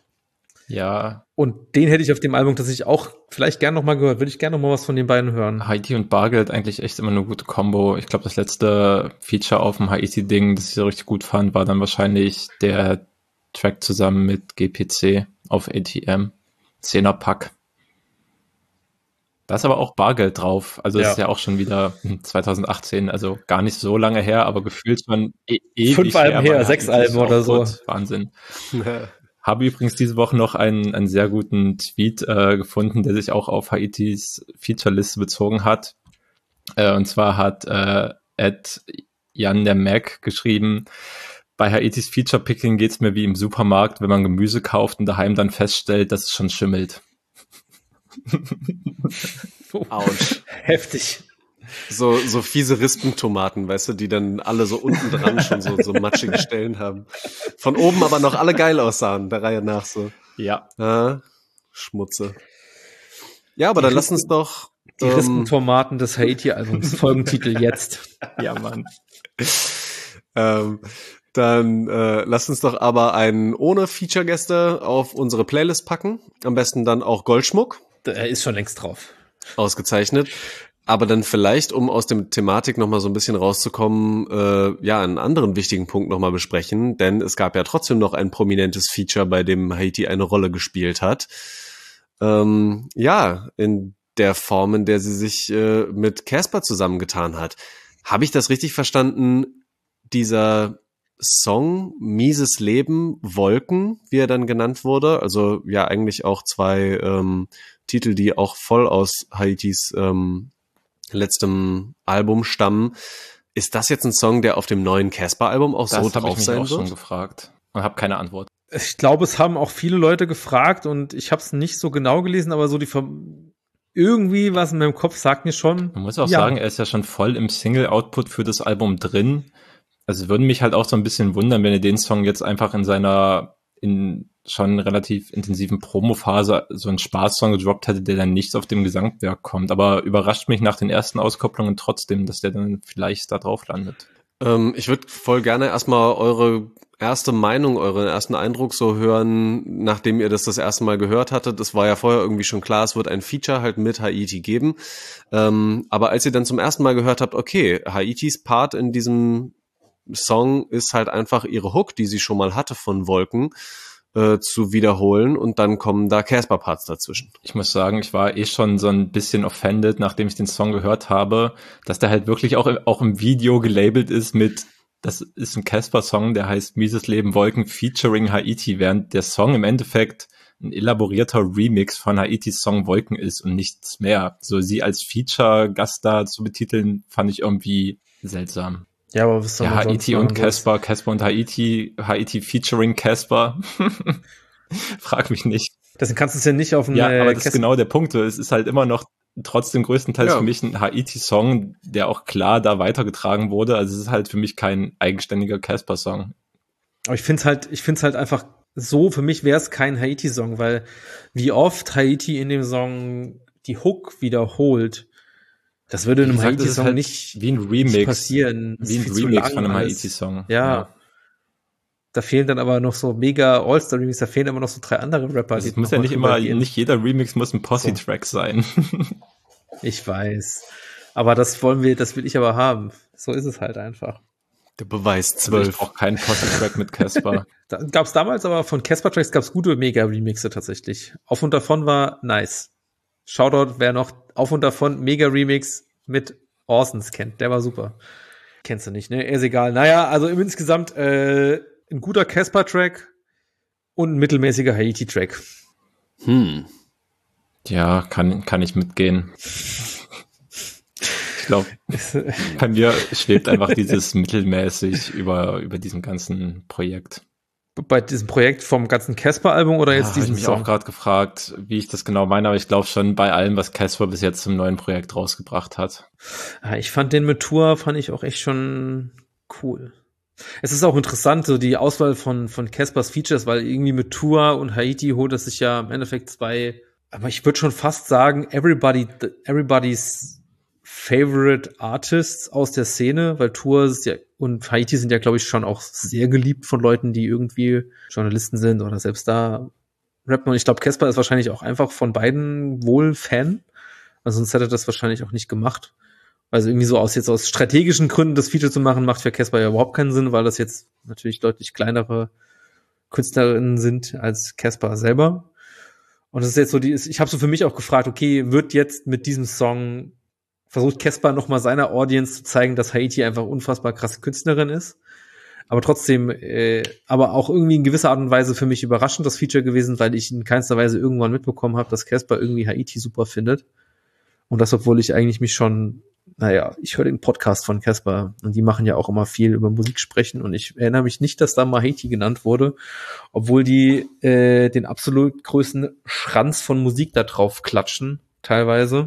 Ja. Und den hätte ich auf dem Album tatsächlich auch vielleicht gern noch mal gehört. Würde ich gerne noch mal was von den beiden hören. Haiti und Bargeld eigentlich echt immer eine gute Kombo. Ich glaube, das letzte Feature auf dem Haiti-Ding, das ich so richtig gut fand, war dann wahrscheinlich der Track zusammen mit GPC auf ATM. 10er-Pack. Da ist aber auch Bargeld drauf. Also das ist ja auch schon wieder 2018, also gar nicht so lange her, aber gefühlt schon ewig 5 Alben her, 6 Alben oder so. Gut. Wahnsinn. Habe übrigens diese Woche noch einen sehr guten Tweet gefunden, der sich auch auf Haitis Feature-Liste bezogen hat. Und zwar hat Jan der Mac geschrieben, bei Haitis Feature-Picking geht's mir wie im Supermarkt, wenn man Gemüse kauft und daheim dann feststellt, dass es schon schimmelt. Autsch. Heftig. So fiese Rispentomaten, weißt du, die dann alle so unten dran schon so matschige Stellen haben. Von oben aber noch alle geil aussahen, der Reihe nach so. Ja. Schmutze. Ja, aber dann lass uns doch... Die Rispentomaten des Haiti-Albums, Folgentitel jetzt. Ja, Mann. Dann lasst uns doch aber einen ohne Feature-Gäste auf unsere Playlist packen. Am besten dann auch Goldschmuck. Er ist schon längst drauf. Ausgezeichnet. Aber dann vielleicht, um aus der Thematik nochmal so ein bisschen rauszukommen, einen anderen wichtigen Punkt nochmal besprechen. Denn es gab ja trotzdem noch ein prominentes Feature, bei dem Haiti eine Rolle gespielt hat. In der Form, in der sie sich mit Casper zusammengetan hat. Habe ich das richtig verstanden? Dieser Song Mieses Leben, Wolken, wie er dann genannt wurde, also ja eigentlich auch zwei Titel, die auch voll aus Haitis letztem Album stammen. Ist das jetzt ein Song, der auf dem neuen Casper-Album auch so drauf sein wird? Das habe ich mich auch schon gefragt und habe keine Antwort. Ich glaube, es haben auch viele Leute gefragt und ich habe es nicht so genau gelesen, aber so irgendwie was in meinem Kopf sagt mir schon. Man muss auch sagen, er ist ja schon voll im Single-Output für das Album drin. Also würde mich halt auch so ein bisschen wundern, wenn er den Song jetzt einfach in seiner schon relativ intensiven Promo-Phase so einen Spaßsong gedroppt hätte, der dann nicht auf dem Gesamtwerk kommt. Aber überrascht mich nach den ersten Auskopplungen trotzdem, dass der dann vielleicht da drauf landet. Ich würde voll gerne erstmal eure erste Meinung, euren ersten Eindruck so hören, nachdem ihr das erste Mal gehört hattet. Das war ja vorher irgendwie schon klar, es wird ein Feature halt mit Haiti geben. Aber als ihr dann zum ersten Mal gehört habt, okay, Haitis Part in diesem Song ist halt einfach ihre Hook, die sie schon mal hatte von Wolken, zu wiederholen und dann kommen da Casper-Parts dazwischen. Ich muss sagen, ich war schon so ein bisschen offended, nachdem ich den Song gehört habe, dass der halt wirklich auch im Video gelabelt ist mit, das ist ein Casper-Song, der heißt Mieses Leben, Wolken featuring Haiti, während der Song im Endeffekt ein elaborierter Remix von Haitis Song Wolken ist und nichts mehr. So sie als Feature-Gast da zu betiteln, fand ich irgendwie seltsam. Ja, aber was soll man Haiti und Casper und Haiti featuring Casper. Frag mich nicht. Deswegen kannst du es ja nicht auf Ja, aber das ist genau der Punkt. Es ist halt immer noch trotzdem größtenteils für mich ein Haiti-Song, der auch klar da weitergetragen wurde. Also es ist halt für mich kein eigenständiger Casper-Song. Aber ich find's halt einfach so, für mich wäre es kein Haiti-Song, weil wie oft Haiti in dem Song die Hook wiederholt. Das würde in einem Haiti-Song halt nicht wie ein Remix passieren. Wie ein Remix von einem Haiti-Song. Ja. Da fehlen dann aber noch so mega All-Star-Remix, da fehlen immer noch so 3 andere Rapper. Es muss ja nicht jeder Remix muss ein Posse-Track sein. Ich weiß. Aber das will ich aber haben. So ist es halt einfach. Der Beweis 12. Ich brauche keinen Posse-Track mit Casper. Da gab's damals aber von Casper-Tracks gab's gute Mega-Remixe tatsächlich. Auf und davon war nice. Shoutout, wer noch Auf und davon Mega-Remix mit Orsons kennt. Der war super. Kennst du nicht, ne? Ist egal. Naja, also insgesamt ein guter Casper-Track und ein mittelmäßiger Haiti-Track. Ja, kann ich mitgehen. Ich glaube, bei mir schwebt einfach dieses mittelmäßig über diesem ganzen Projekt. Bei diesem Projekt vom ganzen Casper-Album oder jetzt diesen Song? Ich habe mich auch gerade gefragt, wie ich das genau meine, aber ich glaube schon bei allem, was Casper bis jetzt zum neuen Projekt rausgebracht hat. Ich fand den mit Tour, auch echt schon cool. Es ist auch interessant, so die Auswahl von Caspers Features, weil irgendwie mit Tour und Haiti holt es sich ja im Endeffekt 2, aber ich würde schon fast sagen, everybody's favorite Artists aus der Szene, weil Tour und Haiti sind ja, glaube ich, schon auch sehr geliebt von Leuten, die irgendwie Journalisten sind oder selbst da rappen. Und ich glaube, Casper ist wahrscheinlich auch einfach von beiden wohl Fan. Also sonst hätte er das wahrscheinlich auch nicht gemacht. Also irgendwie so aus strategischen Gründen das Feature zu machen, macht für Casper ja überhaupt keinen Sinn, weil das jetzt natürlich deutlich kleinere Künstlerinnen sind als Casper selber. Und das ist jetzt so ich habe so für mich auch gefragt, okay, wird jetzt mit diesem Song versucht Casper nochmal seiner Audience zu zeigen, dass Haiti einfach unfassbar krasse Künstlerin ist. Aber trotzdem, aber auch irgendwie in gewisser Art und Weise für mich überraschend das Feature gewesen, weil ich in keinster Weise irgendwann mitbekommen habe, dass Casper irgendwie Haiti super findet. Und das, obwohl ich eigentlich mich schon naja, ich höre den Podcast von Casper und die machen ja auch immer viel über Musik sprechen und ich erinnere mich nicht, dass da Mahiti genannt wurde, obwohl die den absolut größten Schranz von Musik da drauf klatschen, teilweise.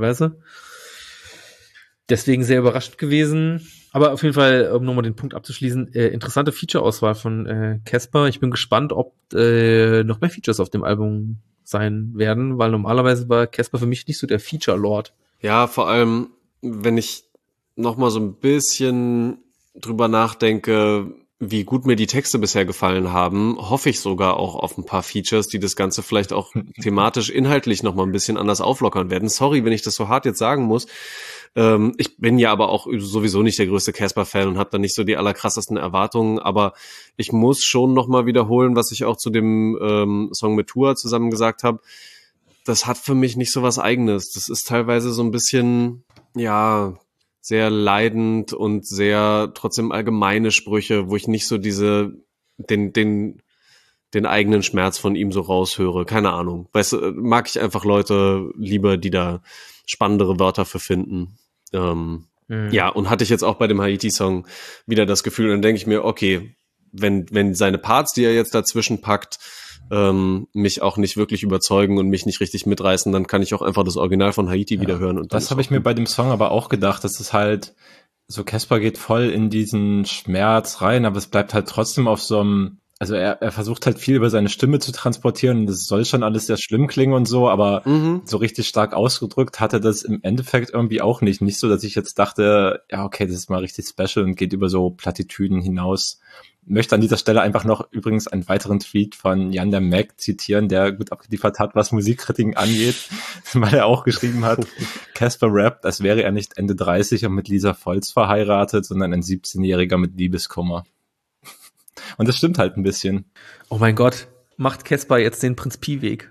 Deswegen sehr überrascht gewesen. Aber auf jeden Fall, um nochmal den Punkt abzuschließen, interessante Feature-Auswahl von Casper. Ich bin gespannt, ob noch mehr Features auf dem Album sein werden, weil normalerweise war Casper für mich nicht so der Feature-Lord. Ja, vor allem, wenn ich nochmal so ein bisschen drüber nachdenke, wie gut mir die Texte bisher gefallen haben, hoffe ich sogar auch auf ein paar Features, die das Ganze vielleicht auch thematisch, inhaltlich nochmal ein bisschen anders auflockern werden. Sorry, wenn ich das so hart jetzt sagen muss. Ich bin ja aber auch sowieso nicht der größte Casper-Fan und habe da nicht so die allerkrassesten Erwartungen, aber ich muss schon nochmal wiederholen, was ich auch zu dem Song mit Tua zusammen gesagt habe. Das hat für mich nicht so was Eigenes. Das ist teilweise so ein bisschen, ja, sehr leidend und sehr trotzdem allgemeine Sprüche, wo ich nicht so den eigenen Schmerz von ihm so raushöre. Keine Ahnung. Weißt du, mag ich einfach Leute lieber, die da spannendere Wörter für finden. Ja, und hatte ich jetzt auch bei dem Haiti-Song wieder das Gefühl, dann denke ich mir, okay, wenn seine Parts, die er jetzt dazwischen packt, mich auch nicht wirklich überzeugen und mich nicht richtig mitreißen, dann kann ich auch einfach das Original von Haiti wieder hören. Und das habe ich mir bei dem Song aber auch gedacht, dass es halt so, Casper geht voll in diesen Schmerz rein, aber es bleibt halt trotzdem auf so einem, also er versucht halt viel über seine Stimme zu transportieren und das soll schon alles sehr schlimm klingen und so, aber so richtig stark ausgedrückt hat er das im Endeffekt irgendwie auch nicht. Nicht so, dass ich jetzt dachte, ja okay, das ist mal richtig special und geht über so Plattitüden hinaus. Möchte an dieser Stelle einfach noch übrigens einen weiteren Tweet von Jan der Mac zitieren, der gut abgeliefert hat, was Musikkritiken angeht, weil er auch geschrieben hat, Casper rappt, als wäre er nicht Ende 30 und mit Lisa Volz verheiratet, sondern ein 17-Jähriger mit Liebeskummer. Und das stimmt halt ein bisschen. Oh mein Gott, macht Casper jetzt den Prinz Pi-Weg?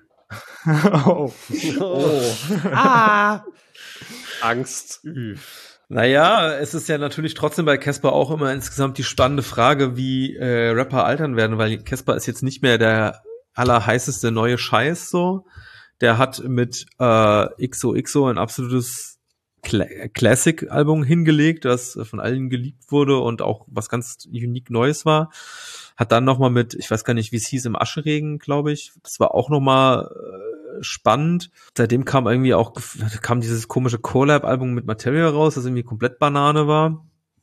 Angst. Naja, es ist ja natürlich trotzdem bei Casper auch immer insgesamt die spannende Frage, wie Rapper altern werden, weil Casper ist jetzt nicht mehr der allerheißeste neue Scheiß so. Der hat mit XOXO ein absolutes Classic-Album hingelegt, das von allen geliebt wurde und auch was ganz unique Neues war. Hat dann nochmal mit, ich weiß gar nicht, wie es hieß, im Ascheregen, glaube ich. Das war auch nochmal spannend. Seitdem kam dieses komische Collab-Album mit Materia raus, das irgendwie komplett Banane war.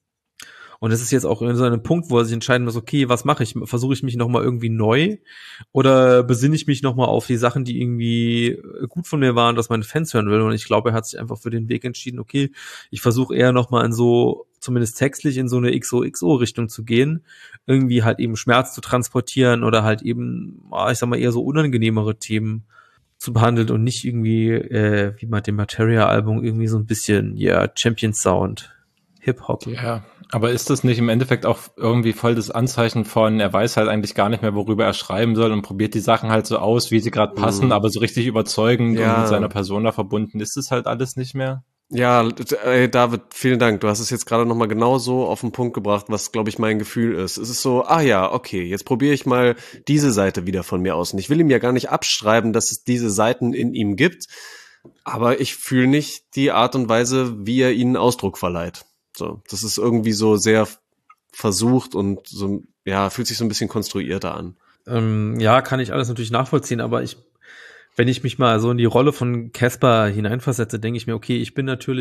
Und es ist jetzt auch in so einem Punkt, wo er sich entscheiden muss, okay, was mache ich? Versuche ich mich nochmal irgendwie neu oder besinne ich mich nochmal auf die Sachen, die irgendwie gut von mir waren, dass meine Fans hören will? Und ich glaube, er hat sich einfach für den Weg entschieden, okay, ich versuche eher nochmal in so, zumindest textlich, in so eine XOXO-Richtung zu gehen, irgendwie halt eben Schmerz zu transportieren oder halt eben, ich sag mal, eher so unangenehmere Themen zu behandeln und nicht irgendwie, wie bei dem Materia-Album, irgendwie so ein bisschen, Champion-Sound, Hip-Hop. Ja, aber ist das nicht im Endeffekt auch irgendwie voll das Anzeichen von, er weiß halt eigentlich gar nicht mehr, worüber er schreiben soll und probiert die Sachen halt so aus, wie sie gerade passen, aber so richtig überzeugend und mit seiner Persona verbunden ist es halt alles nicht mehr? Ja, David, vielen Dank. Du hast es jetzt gerade nochmal genau so auf den Punkt gebracht, was, glaube ich, mein Gefühl ist. Es ist so, okay, jetzt probiere ich mal diese Seite wieder von mir aus. Und ich will ihm ja gar nicht abschreiben, dass es diese Seiten in ihm gibt, aber ich fühle nicht die Art und Weise, wie er ihnen Ausdruck verleiht. So, das ist irgendwie so sehr versucht und so, fühlt sich so ein bisschen konstruierter an. Kann ich alles natürlich nachvollziehen, aber wenn ich mich mal so in die Rolle von Casper hineinversetze, denke ich mir, okay, ich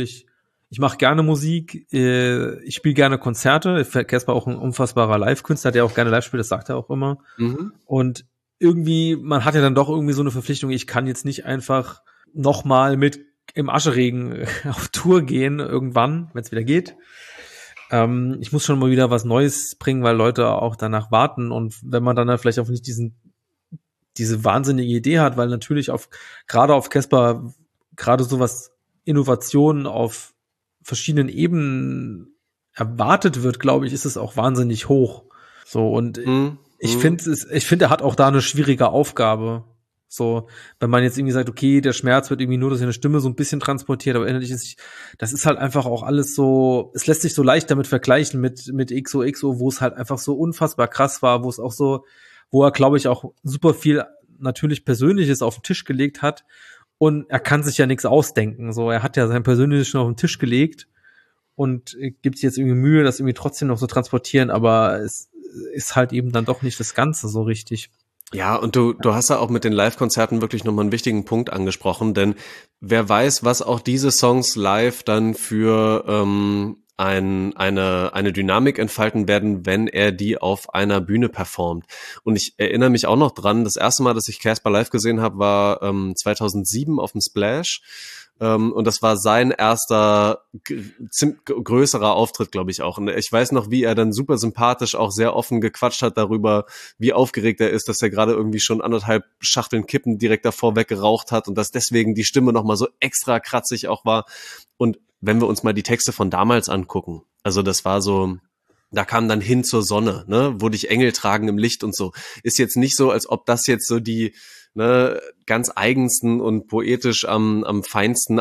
mache gerne Musik, ich spiele gerne Konzerte. Casper auch ein unfassbarer Live-Künstler, der auch gerne live spielt, das sagt er auch immer. Und irgendwie, man hat ja dann doch irgendwie so eine Verpflichtung, ich kann jetzt nicht einfach nochmal mit im Ascheregen auf Tour gehen, irgendwann, wenn es wieder geht. Ich muss schon mal wieder was Neues bringen, weil Leute auch danach warten. Und wenn man dann vielleicht auch nicht diese wahnsinnige Idee hat, weil natürlich gerade auf Casper gerade sowas Innovationen auf verschiedenen Ebenen erwartet wird, glaube ich, ist es auch wahnsinnig hoch. So, und ich finde, er hat auch da eine schwierige Aufgabe. So, wenn man jetzt irgendwie sagt, okay, der Schmerz wird irgendwie nur durch seine Stimme so ein bisschen transportiert, aber innerlich das ist halt einfach auch alles so, es lässt sich so leicht damit vergleichen mit XOXO, wo es halt einfach so unfassbar krass war, wo es auch so, wo er, glaube ich, auch super viel natürlich Persönliches auf den Tisch gelegt hat und er kann sich ja nichts ausdenken. So, er hat ja sein Persönliches schon auf den Tisch gelegt und gibt sich jetzt irgendwie Mühe, das irgendwie trotzdem noch so transportieren, aber es ist halt eben dann doch nicht das Ganze so richtig. Ja, und du hast ja auch mit den Live-Konzerten wirklich nochmal einen wichtigen Punkt angesprochen, denn wer weiß, was auch diese Songs live dann für eine Dynamik entfalten werden, wenn er die auf einer Bühne performt. Und ich erinnere mich auch noch dran, das erste Mal, dass ich Casper live gesehen habe, war 2007 auf dem Splash. Und das war sein erster größerer Auftritt, glaube ich auch. Und ich weiß noch, wie er dann super sympathisch auch sehr offen gequatscht hat darüber, wie aufgeregt er ist, dass er gerade irgendwie schon 1,5 Schachteln Kippen direkt davor weggeraucht hat und dass deswegen die Stimme nochmal so extra kratzig auch war. Und wenn wir uns mal die Texte von damals angucken, also das war so, da kam dann hin zur Sonne, ne, wo dich Engel tragen im Licht und so. Ist jetzt nicht so, als ob das jetzt so die ganz eigensten und poetisch am feinsten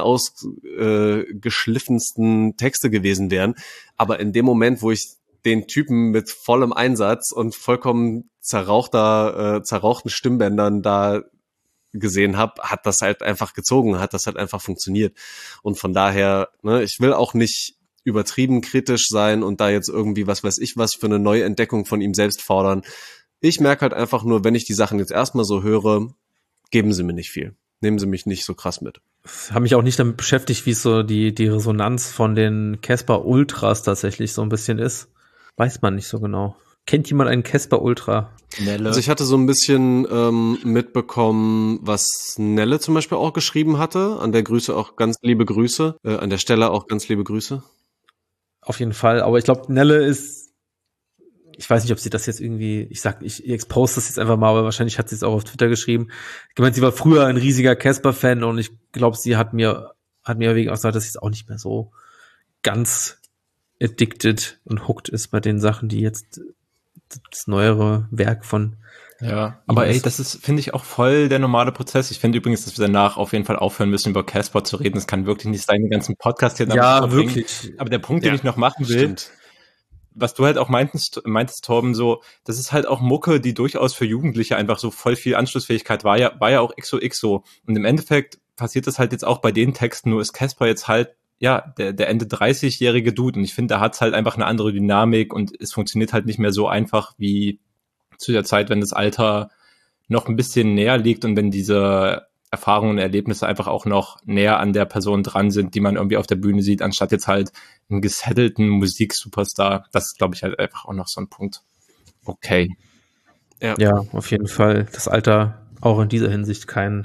ausgeschliffensten Texte gewesen wären. Aber in dem Moment, wo ich den Typen mit vollem Einsatz und vollkommen zerrauchten Stimmbändern da gesehen habe, hat das halt einfach gezogen, hat das halt einfach funktioniert. Und von daher, ich will auch nicht übertrieben kritisch sein und da jetzt irgendwie was weiß ich was für eine Neuentdeckung von ihm selbst fordern. Ich merke halt einfach nur, wenn ich die Sachen jetzt erstmal so höre, geben sie mir nicht viel. Nehmen sie mich nicht so krass mit. Habe mich auch nicht damit beschäftigt, wie so die Resonanz von den Casper Ultras tatsächlich so ein bisschen ist. Weiß man nicht so genau. Kennt jemand einen Casper Ultra? Nelle. Also ich hatte so ein bisschen mitbekommen, was Nelle zum Beispiel auch geschrieben hatte. An der Grüße auch ganz liebe Grüße. An der Stelle auch ganz liebe Grüße. Auf jeden Fall. Aber ich glaube, Nelle ist, ich weiß nicht, ob sie das jetzt irgendwie, ich expose das jetzt einfach mal, aber wahrscheinlich hat sie es auch auf Twitter geschrieben. Ich meine, sie war früher ein riesiger Casper-Fan und ich glaube, sie hat mir wegen auch gesagt, dass sie es auch nicht mehr so ganz addicted und hooked ist bei den Sachen, die jetzt das neuere Werk von. Ja, aber ey, das ist, finde ich, auch voll der normale Prozess. Ich finde übrigens, dass wir danach auf jeden Fall aufhören müssen, über Casper zu reden. Das kann wirklich nicht sein, den ganzen Podcast hier damit ja, wirklich. Aber der Punkt, den ich noch machen will, was du halt auch meintest, Torben, so, das ist halt auch Mucke, die durchaus für Jugendliche einfach so voll viel Anschlussfähigkeit war ja auch XOXO. Und im Endeffekt passiert das halt jetzt auch bei den Texten, nur ist Casper jetzt halt, ja, der Ende 30-jährige Dude. Und ich finde, da hat's halt einfach eine andere Dynamik und es funktioniert halt nicht mehr so einfach wie zu der Zeit, wenn das Alter noch ein bisschen näher liegt und wenn diese Erfahrungen und Erlebnisse einfach auch noch näher an der Person dran sind, die man irgendwie auf der Bühne sieht, anstatt jetzt halt einen gesettelten Musiksuperstar. Das ist, glaube ich, halt einfach auch noch so ein Punkt. Okay. Ja, auf jeden Fall. Das Alter auch in dieser Hinsicht kein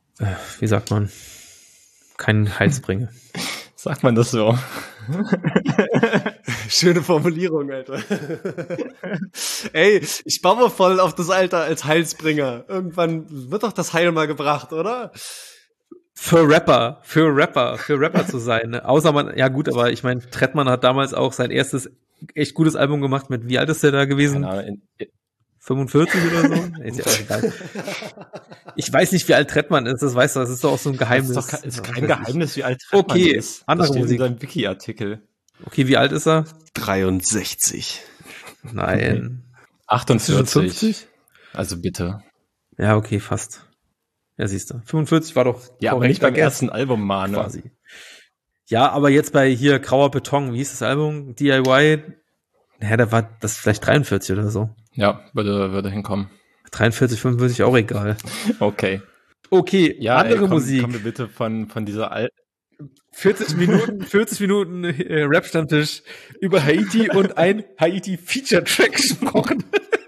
Heilsbringer. Sagt man das so? Schöne Formulierung, Alter. Ey, ich baue voll auf das Alter als Heilsbringer. Irgendwann wird doch das Heil mal gebracht, oder? Für Rapper zu sein. Ne? Außer man, ja gut, aber ich meine, Trettmann hat damals auch sein erstes echt gutes Album gemacht mit, wie alt ist der da gewesen? 45 oder so? Ist ja auch egal. Ich weiß nicht, wie alt Trettmann ist, das weißt du, das ist doch auch so ein Geheimnis. Das ist kein Geheimnis, wie alt Trettmann ist. Andere das steht Musik. in seinem Wiki-Artikel. Okay, wie alt ist er? 63. Nein. 48. 50? Also bitte. Ja, okay, fast. Ja, siehst du. 45 war doch ja, aber nicht beim ersten Album, Mane. Quasi. Ja, aber jetzt bei hier Grauer Beton, wie hieß das Album? DIY? Naja, da war das vielleicht 43 oder so. Ja, würde hinkommen. 43, 45 auch egal. Okay. Okay, ja, andere Musik. Kommen wir bitte von dieser 40 Minuten Rap-Stammtisch über Haiti und ein Haiti-Feature-Track gesprochen.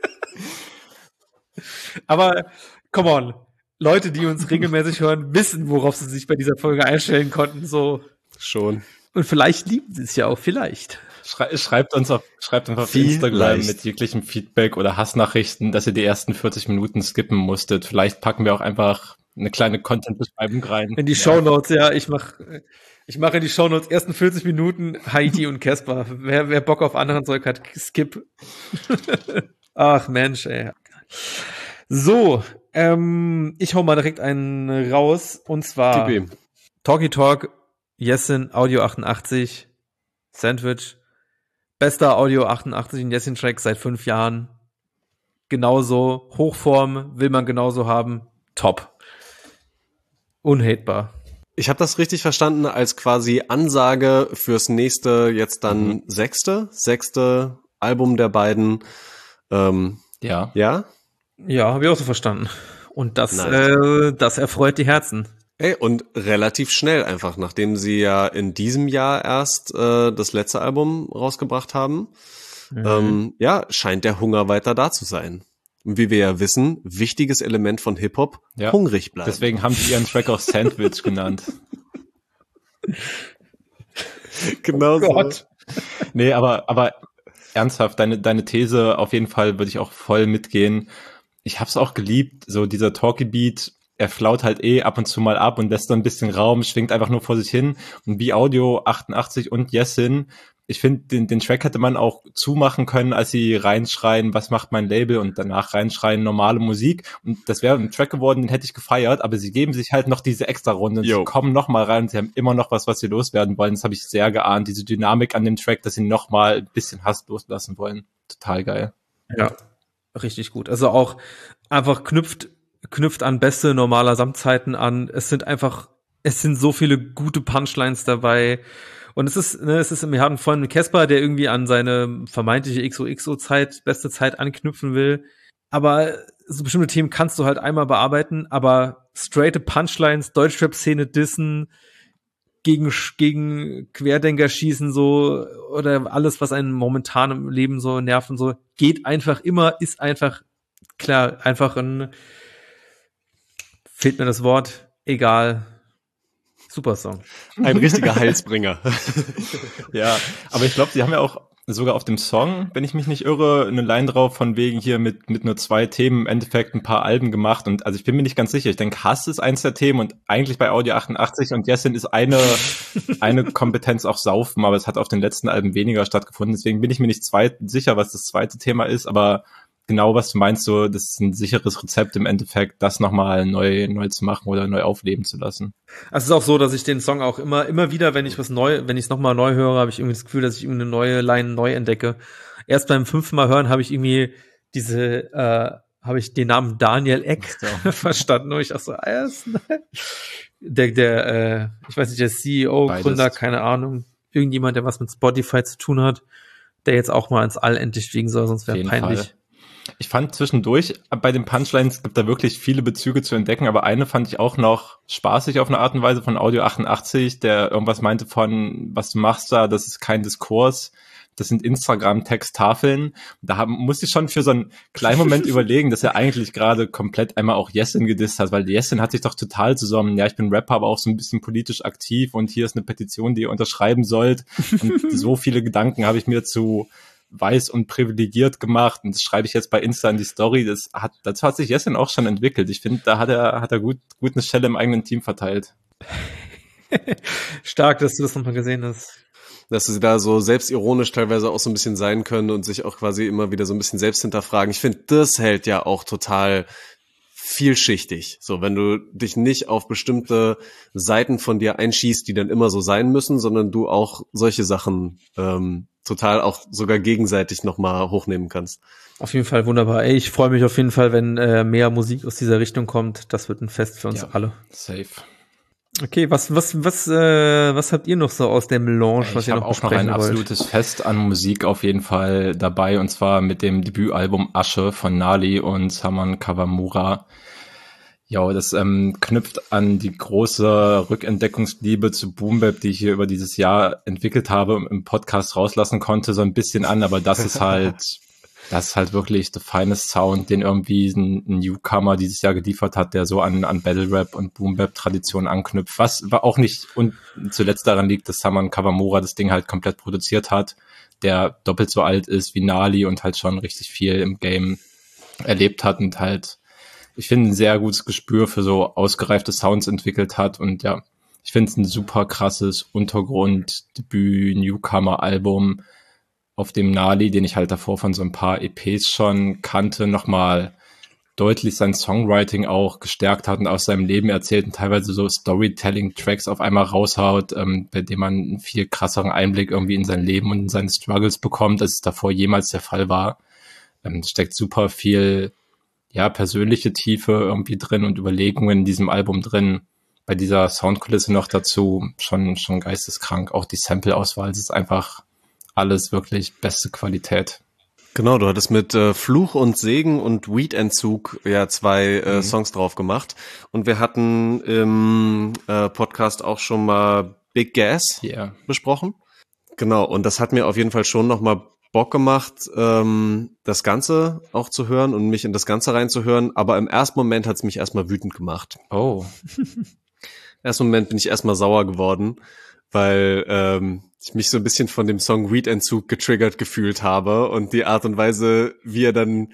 Aber, come on. Leute, die uns regelmäßig hören, wissen, worauf sie sich bei dieser Folge einstellen konnten, so. Schon. Und vielleicht lieben sie es ja auch, vielleicht. Schreibt uns auf Instagram mit jeglichem Feedback oder Hassnachrichten, dass ihr die ersten 40 Minuten skippen musstet. Vielleicht packen wir auch einfach eine kleine Content-Beschreibung rein. In die Shownotes, ja. Ich mach in die Shownotes ersten 40 Minuten Haiti und Casper. Wer Bock auf anderen Zeug hat, skip. Ach Mensch, ey. So, ich hau mal direkt einen raus. Und zwar Talkie Talk, Jessin, Audio 88, Sandwich. Bester Audio 88 in Jessin-Track seit 5 Jahren. Genauso. Hochform will man genauso haben. Top. Unhatebar. Ich habe das richtig verstanden als quasi Ansage fürs nächste, jetzt dann sechste Album der beiden. Ja. Ja? Ja, habe ich auch so verstanden. Und das, Nice. das erfreut die Herzen. Ey, und relativ schnell einfach, nachdem sie ja in diesem Jahr erst das letzte Album rausgebracht haben, ja, scheint der Hunger weiter da zu sein. Und wie wir ja wissen, wichtiges Element von Hip-Hop, hungrig bleiben. Deswegen haben sie ihren Track auch Sandwich genannt. Genau so. Nee, aber ernsthaft, deine These auf jeden Fall würde ich auch voll mitgehen. Ich hab's auch geliebt, so dieser Talkie-Beat, er flaut halt ab und zu mal ab und lässt dann ein bisschen Raum, schwingt einfach nur vor sich hin. Und wie Audio 88 und Yesin, ich finde, den Track hätte man auch zumachen können, als sie reinschreien, was macht mein Label, und danach reinschreien, normale Musik. Und das wäre ein Track geworden, den hätte ich gefeiert, aber sie geben sich halt noch diese Extra-Runde und sie kommen noch mal rein und sie haben immer noch was sie loswerden wollen. Das habe ich sehr geahnt, diese Dynamik an dem Track, dass sie noch mal ein bisschen Hass loslassen wollen. Total geil. Ja, richtig gut. Also auch einfach knüpft an beste normaler Samtzeiten an. Es sind so viele gute Punchlines dabei. Und wir hatten vorhin Casper, der irgendwie an seine vermeintliche XOXO-Zeit, beste Zeit anknüpfen will. Aber so bestimmte Themen kannst du halt einmal bearbeiten, aber straighte Punchlines, Deutschrap-Szene dissen, gegen Querdenker schießen, so, oder alles, was einen momentan im Leben so nervt und so, geht einfach immer, ist einfach, klar, einfach fehlt mir das Wort, egal. Super Song. Ein richtiger Heilsbringer. Ja, aber ich glaube, sie haben ja auch sogar auf dem Song, wenn ich mich nicht irre, eine Line drauf von wegen hier mit nur 2 Themen im Endeffekt ein paar Alben gemacht. Und also ich bin mir nicht ganz sicher. Ich denke, Hass ist eins der Themen und eigentlich bei Audio 88 und Yesin ist eine Kompetenz auch Saufen, aber es hat auf den letzten Alben weniger stattgefunden. Deswegen bin ich mir nicht sicher, was das zweite Thema ist, aber genau, was du meinst, so, das ist ein sicheres Rezept im Endeffekt, das nochmal neu zu machen oder neu aufleben zu lassen. Also es ist auch so, dass ich den Song auch immer wieder, wenn ich es nochmal neu höre, habe ich irgendwie das Gefühl, dass ich irgendeine neue Line neu entdecke. Erst beim 5. Mal hören habe ich irgendwie habe ich den Namen Daniel Eck verstanden, und ich dachte so, der ich weiß nicht, der CEO, Beides. Gründer, keine Ahnung, irgendjemand, der was mit Spotify zu tun hat, der jetzt auch mal ins All endlich fliegen soll, sonst wäre peinlich. Fall. Ich fand zwischendurch bei den Punchlines gibt da wirklich viele Bezüge zu entdecken, aber eine fand ich auch noch spaßig auf eine Art und Weise von Audio 88, der irgendwas meinte von, was du machst da, das ist kein Diskurs, das sind Instagram-Texttafeln. Da musste ich schon für so einen kleinen Moment überlegen, dass er eigentlich gerade komplett einmal auch Yesin gedisst hat, weil Yesin hat sich doch total zusammen, ja, ich bin Rapper, aber auch so ein bisschen politisch aktiv und hier ist eine Petition, die ihr unterschreiben sollt. Und so viele Gedanken habe ich mir zu weiß und privilegiert gemacht, und das schreibe ich jetzt bei Insta in die Story. Dazu hat sich Yesin auch schon entwickelt. Ich finde, da hat er gut eine Stelle im eigenen Team verteilt. Stark, dass du das nochmal gesehen hast. Dass sie da so selbstironisch teilweise auch so ein bisschen sein können und sich auch quasi immer wieder so ein bisschen selbst hinterfragen. Ich finde, das hält ja auch total vielschichtig. So, wenn du dich nicht auf bestimmte Seiten von dir einschießt, die dann immer so sein müssen, sondern du auch solche Sachen total auch sogar gegenseitig nochmal hochnehmen kannst. Auf jeden Fall wunderbar. Ey, ich freue mich auf jeden Fall, wenn mehr Musik aus dieser Richtung kommt. Das wird ein Fest für uns alle. Safe. Okay, was habt ihr noch so aus der Melange, was ihr noch besprechen wollt? Ich habe auch noch ein absolutes Fest an Musik auf jeden Fall dabei, und zwar mit dem Debütalbum Asche von Nali und Saman Kawamura. Ja, das knüpft an die große Rückentdeckungsliebe zu Boom Bap, die ich hier über dieses Jahr entwickelt habe und im Podcast rauslassen konnte, so ein bisschen an, aber das ist halt wirklich the finest Sound, den irgendwie ein Newcomer dieses Jahr geliefert hat, der so an Battle Rap und Boom Bap Tradition anknüpft, was auch nicht und zuletzt daran liegt, dass Saman Kawamura das Ding halt komplett produziert hat, der doppelt so alt ist wie Nali und halt schon richtig viel im Game erlebt hat und halt, ich finde, ein sehr gutes Gespür für so ausgereifte Sounds entwickelt hat, und ja, ich finde es ein super krasses Untergrund-Debüt-Newcomer-Album, auf dem Nali, den ich halt davor von so ein paar EPs schon kannte, nochmal deutlich sein Songwriting auch gestärkt hat und aus seinem Leben erzählt und teilweise so Storytelling-Tracks auf einmal raushaut, bei dem man einen viel krasseren Einblick irgendwie in sein Leben und in seine Struggles bekommt, als es davor jemals der Fall war. Steckt super viel, ja, persönliche Tiefe irgendwie drin und Überlegungen in diesem Album drin. bei dieser Soundkulisse noch dazu schon geisteskrank. Auch die Sample-Auswahl, das ist einfach alles wirklich beste Qualität. Genau, du hattest mit Fluch und Segen und Weedentzug ja zwei Songs drauf gemacht. Und wir hatten im Podcast auch schon mal Big Gas besprochen. Genau, und das hat mir auf jeden Fall schon nochmal Bock gemacht, das Ganze auch zu hören und mich in das Ganze reinzuhören. Aber im ersten Moment hat es mich erstmal wütend gemacht. Oh. Im ersten Moment bin ich erstmal sauer geworden, weil ich mich so ein bisschen von dem Song Weedentzug getriggert gefühlt habe und die Art und Weise, wie er dann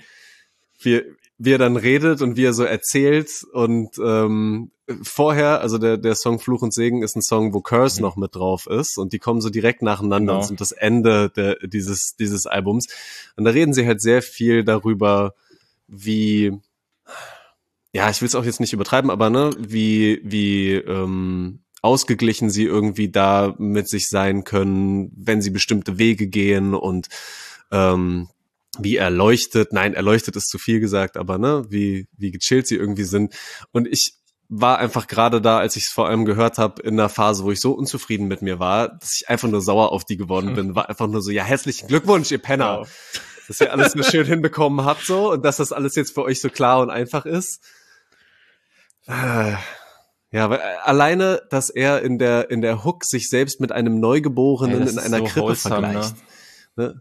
redet und wie er so erzählt und vorher, also der Song Fluch und Segen ist ein Song, wo Curse noch mit drauf ist und die kommen so direkt nacheinander und sind das Ende dieses Albums und da reden sie halt sehr viel darüber, wie, ja, ich will es auch jetzt nicht übertreiben, aber ne, wie ausgeglichen sie irgendwie da mit sich sein können, wenn sie bestimmte Wege gehen und wie erleuchtet ist zu viel gesagt, aber ne, wie gechillt sie irgendwie sind. Und ich war einfach gerade da, als ich es vor allem gehört habe, in einer Phase, wo ich so unzufrieden mit mir war, dass ich einfach nur sauer auf die geworden bin. War einfach nur so, ja, herzlichen Glückwunsch, ihr Penner. Wow. Dass ihr alles so schön hinbekommen habt so und dass das alles jetzt für euch so klar und einfach ist. Ja, weil alleine, dass er in der Hook sich selbst mit einem Neugeborenen in einer Krippe vergleicht. Ne?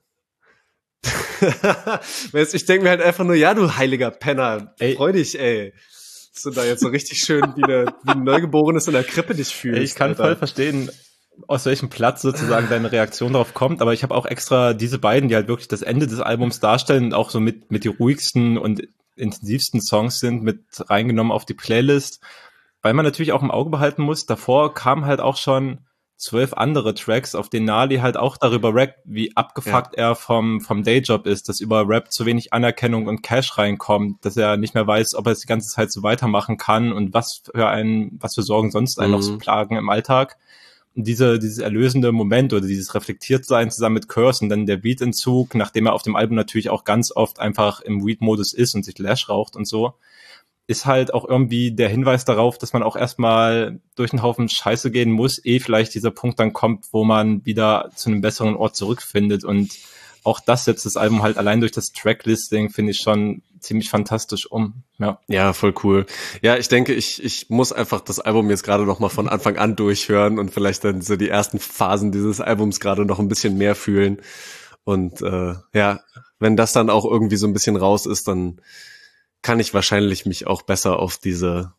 Ich denke mir halt einfach nur, ja, du heiliger Penner, freu dich, ey. Dass du da jetzt so richtig schön wie ein Neugeborenes in der Krippe dich fühlst. Ich kann voll verstehen, aus welchem Platz sozusagen deine Reaktion darauf kommt, aber ich habe auch extra diese beiden, die halt wirklich das Ende des Albums darstellen und auch so mit die ruhigsten und intensivsten Songs sind, mit reingenommen auf die Playlist, weil man natürlich auch im Auge behalten muss, davor kamen halt auch schon 12 andere Tracks, auf denen Nali halt auch darüber rappt, wie abgefuckt er vom Dayjob ist, dass über Rap zu wenig Anerkennung und Cash reinkommt, dass er nicht mehr weiß, ob er es die ganze Zeit so weitermachen kann und was für Sorgen sonst einen noch so plagen im Alltag. Und dieses erlösende Moment oder dieses Reflektiertsein zusammen mit Curse und dann der Weedentzug, nachdem er auf dem Album natürlich auch ganz oft einfach im Weed-Modus ist und sich Lash raucht und so, ist halt auch irgendwie der Hinweis darauf, dass man auch erstmal durch einen Haufen Scheiße gehen muss, vielleicht dieser Punkt dann kommt, wo man wieder zu einem besseren Ort zurückfindet. Und auch das setzt das Album halt allein durch das Tracklisting, finde ich, schon ziemlich fantastisch um. Ja, voll cool. Ja, ich denke, ich muss einfach das Album jetzt gerade noch mal von Anfang an durchhören und vielleicht dann so die ersten Phasen dieses Albums gerade noch ein bisschen mehr fühlen. Und ja, wenn das dann auch irgendwie so ein bisschen raus ist, dann kann ich wahrscheinlich mich auch besser auf diese,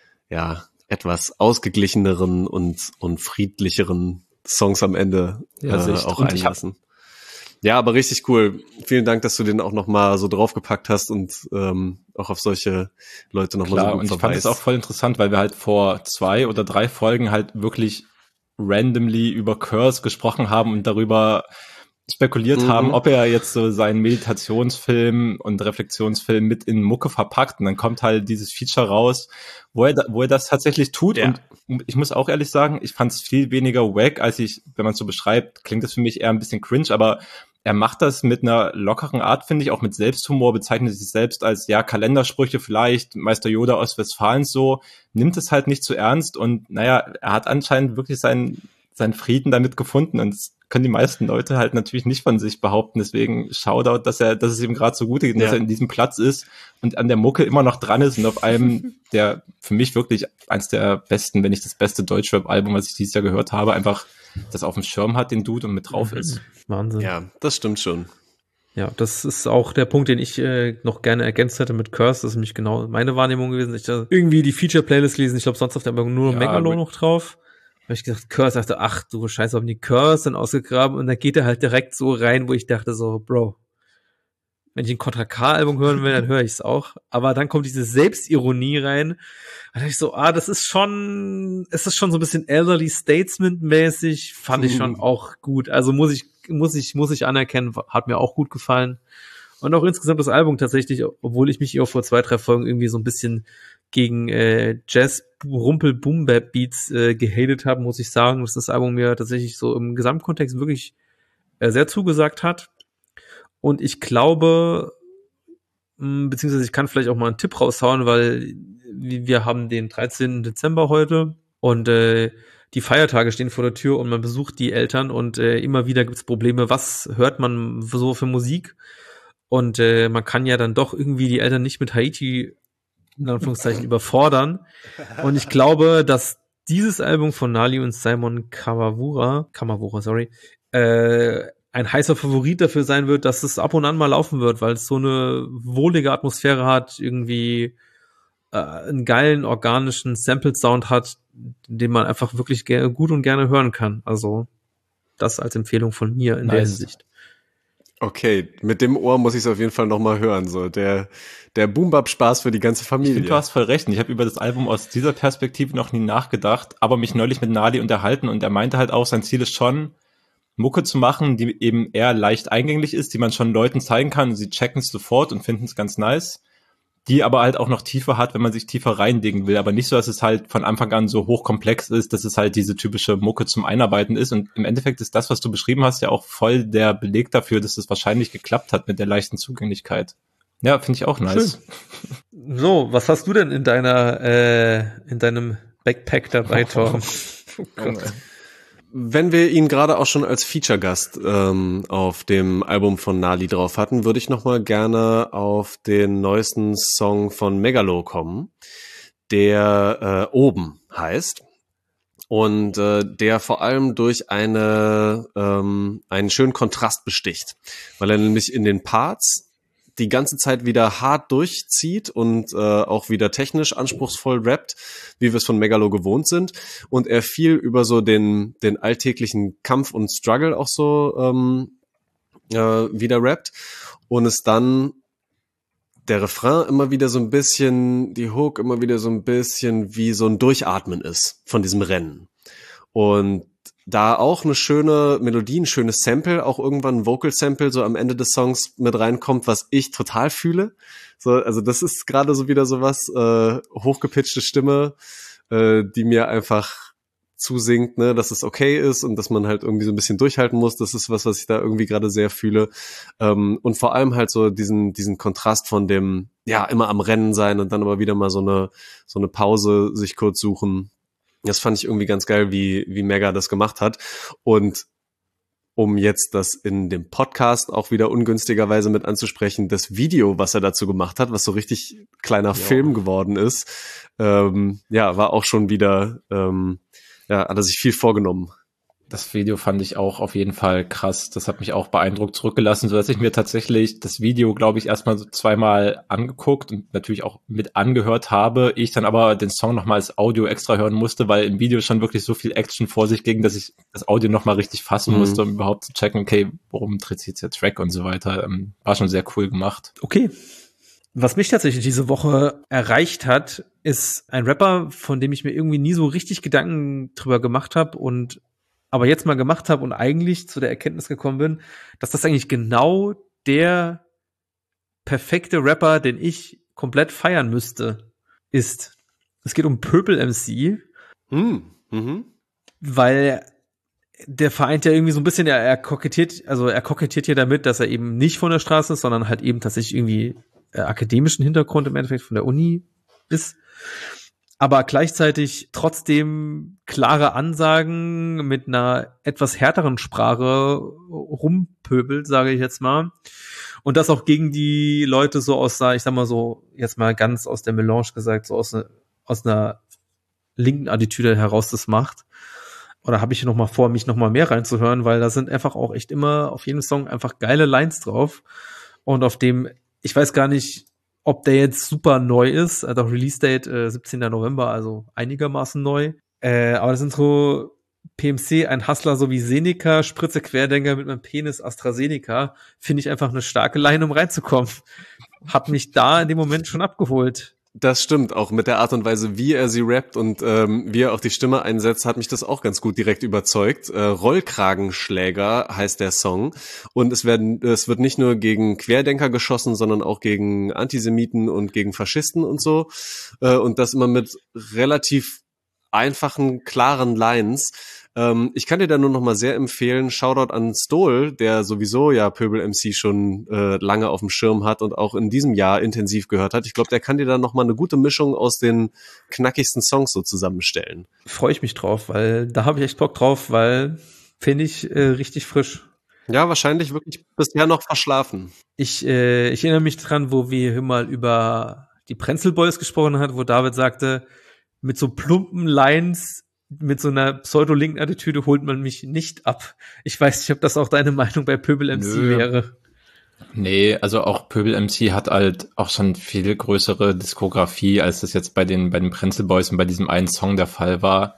ja, etwas ausgeglicheneren und friedlicheren Songs am Ende auch einlassen. Ja, aber richtig cool. Vielen Dank, dass du den auch nochmal so draufgepackt hast und auch auf solche Leute nochmal so gut verweist. Und ich fand es auch voll interessant, weil wir halt vor 2 oder 3 Folgen halt wirklich randomly über Curse gesprochen haben und darüber spekuliert haben, ob er jetzt so seinen Meditationsfilm und Reflexionsfilm mit in Mucke verpackt und dann kommt halt dieses Feature raus, wo er das tatsächlich tut und ich muss auch ehrlich sagen, ich fand es viel weniger wack, als wenn man es so beschreibt, klingt das für mich eher ein bisschen cringe, aber er macht das mit einer lockeren Art, finde ich, auch mit Selbsthumor, bezeichnet sich selbst als, ja, Kalendersprüche vielleicht, Meister Yoda aus Westfalen so, nimmt es halt nicht zu ernst und naja, er hat anscheinend wirklich seinen Frieden damit gefunden und das können die meisten Leute halt natürlich nicht von sich behaupten, deswegen Shoutout, dass es ihm gerade so gut geht, dass er in diesem Platz ist und an der Mucke immer noch dran ist und auf einem, der für mich wirklich eins der besten, wenn nicht das beste Deutschrap-Album, was ich dieses Jahr gehört habe, einfach das auf dem Schirm hat, den Dude und mit drauf ist. Wahnsinn. Ja, das stimmt schon. Ja, das ist auch der Punkt, den ich noch gerne ergänzt hätte mit Curse. Das ist nämlich genau meine Wahrnehmung gewesen. Ich da irgendwie die Feature-Playlist lesen. Ich glaube, sonst auf der Album nur Megalo noch drauf. Habe ich gesagt, Curse, dachte, ach du Scheiße, haben die Curse dann ausgegraben und dann geht er halt direkt so rein, wo ich dachte so, Bro, wenn ich ein Contra K-Album hören will, dann höre ich es auch. Aber dann kommt diese Selbstironie rein. Da dachte ich so, es ist schon so ein bisschen elderly statesman-mäßig, fand ich schon auch gut. Also muss ich anerkennen, hat mir auch gut gefallen. Und auch insgesamt das Album tatsächlich, obwohl ich mich vor 2, 3 Folgen irgendwie so ein bisschen gegen Jazz-Rumpel-Boom-Bap-Beats gehatet habe, muss ich sagen, dass das Album mir tatsächlich so im Gesamtkontext wirklich sehr zugesagt hat. Und ich glaube, beziehungsweise ich kann vielleicht auch mal einen Tipp raushauen, weil wir haben den 13. Dezember heute Und die Feiertage stehen vor der Tür und man besucht die Eltern und immer wieder gibt's Probleme, was hört man so für Musik? Und man kann ja dann doch irgendwie die Eltern nicht mit Haiti in Anführungszeichen überfordern. Und ich glaube, dass dieses Album von Nali und Simon Kamawura, ein heißer Favorit dafür sein wird, dass es ab und an mal laufen wird, weil es so eine wohlige Atmosphäre hat, irgendwie einen geilen, organischen Sample-Sound hat, den man einfach wirklich gut und gerne hören kann. Also das als Empfehlung von mir in der Hinsicht. Okay, mit dem Ohr muss ich es auf jeden Fall nochmal hören. So der Boom-Bap-Spaß für die ganze Familie. Ich finde, du hast voll recht. Ich habe über das Album aus dieser Perspektive noch nie nachgedacht, aber mich neulich mit Nali unterhalten und er meinte halt auch, sein Ziel ist schon, Mucke zu machen, die eben eher leicht eingänglich ist, die man schon Leuten zeigen kann und sie checken es sofort und finden es ganz nice, die aber halt auch noch Tiefe hat, wenn man sich tiefer reinlegen will, aber nicht so, dass es halt von Anfang an so hochkomplex ist, dass es halt diese typische Mucke zum Einarbeiten ist und im Endeffekt ist das, was du beschrieben hast, ja auch voll der Beleg dafür, dass es wahrscheinlich geklappt hat mit der leichten Zugänglichkeit. Ja, finde ich auch nice. Schön. So, was hast du denn in deinem Backpack dabei, Tom? Oh Gott. Wenn wir ihn gerade auch schon als Feature-Gast auf dem Album von Nali drauf hatten, würde ich nochmal gerne auf den neuesten Song von Megalo kommen, der Oben heißt und der vor allem durch einen schönen Kontrast besticht, weil er nämlich in den Parts die ganze Zeit wieder hart durchzieht und auch wieder technisch anspruchsvoll rappt, wie wir es von Megalo gewohnt sind. Und er viel über so den alltäglichen Kampf und Struggle auch so wieder rappt. Und es dann der Refrain immer wieder so ein bisschen, die Hook immer wieder so ein bisschen wie so ein Durchatmen ist von diesem Rennen. Und da auch eine schöne Melodie, ein schönes Sample, auch irgendwann ein Vocal-Sample so am Ende des Songs mit reinkommt, was ich total fühle. So, also das ist gerade so wieder sowas, hochgepitchte Stimme, die mir einfach zusingt, ne, dass es okay ist und dass man halt irgendwie so ein bisschen durchhalten muss. Das ist was ich da irgendwie gerade sehr fühle. Und vor allem halt so diesen Kontrast von dem, ja, immer am Rennen sein und dann aber wieder mal so eine Pause sich kurz suchen. Das fand ich irgendwie ganz geil, wie Mega das gemacht hat. Und um jetzt das in dem Podcast auch wieder ungünstigerweise mit anzusprechen, das Video, was er dazu gemacht hat, was so richtig kleiner Film geworden ist, war auch schon wieder, hat er sich viel vorgenommen. Das Video fand ich auch auf jeden Fall krass. Das hat mich auch beeindruckt zurückgelassen, sodass ich mir tatsächlich das Video, glaube ich, erstmal so zweimal angeguckt und natürlich auch mit angehört habe. Ich dann aber den Song nochmal als Audio extra hören musste, weil im Video schon wirklich so viel Action vor sich ging, dass ich das Audio nochmal richtig fassen musste, um überhaupt zu checken, okay, worum dreht sich jetzt der Track und so weiter. War schon sehr cool gemacht. Okay. Was mich tatsächlich diese Woche erreicht hat, ist ein Rapper, von dem ich mir irgendwie nie so richtig Gedanken drüber gemacht habe und aber jetzt mal gemacht habe und eigentlich zu der Erkenntnis gekommen bin, dass das eigentlich genau der perfekte Rapper, den ich komplett feiern müsste, ist. Es geht um Purple MC, weil der vereint ja irgendwie so ein bisschen, er kokettiert ja damit, dass er eben nicht von der Straße ist, sondern halt eben tatsächlich irgendwie akademischen Hintergrund im Endeffekt von der Uni ist. Aber gleichzeitig trotzdem klare Ansagen mit einer etwas härteren Sprache rumpöbelt, sage ich jetzt mal. Und das auch gegen die Leute so aus, ich sag mal so, jetzt mal ganz aus der Melange gesagt, so aus einer linken Attitüde heraus das macht. Oder habe ich noch mal vor, mich noch mal mehr reinzuhören, weil da sind einfach auch echt immer auf jedem Song einfach geile Lines drauf. Und auf dem, ich weiß gar nicht, ob der jetzt super neu ist, also Release-Date 17. November, also einigermaßen neu. Aber das sind so PMC, ein Hustler so wie Seneca, Spritze Querdenker mit meinem Penis AstraZeneca, finde ich einfach eine starke Line, um reinzukommen. Hat mich da in dem Moment schon abgeholt. Das stimmt, auch mit der Art und Weise, wie er sie rappt und wie er auch die Stimme einsetzt, hat mich das auch ganz gut direkt überzeugt. Rollkragenschläger heißt der Song und es wird nicht nur gegen Querdenker geschossen, sondern auch gegen Antisemiten und gegen Faschisten und so und das immer mit relativ einfachen, klaren Lines, Ich kann dir da nur noch mal sehr empfehlen, Shoutout an Stoll, der sowieso ja Pöbel MC schon lange auf dem Schirm hat und auch in diesem Jahr intensiv gehört hat. Ich glaube, der kann dir da noch mal eine gute Mischung aus den knackigsten Songs so zusammenstellen. Freue ich mich drauf, weil da habe ich echt Bock drauf, weil finde ich richtig frisch. Ja, wahrscheinlich wirklich bisher noch verschlafen. Ich erinnere mich dran, wo wir mal über die Prenzel Boys gesprochen hat, wo David sagte, mit so plumpen Lines, mit so einer pseudo-linken Attitüde holt man mich nicht ab. Ich weiß nicht, ob das auch deine Meinung bei Pöbel MC wäre. Nee, also auch Pöbel MC hat halt auch schon viel größere Diskografie, als das jetzt bei den Prenzel Boys und bei diesem einen Song der Fall war.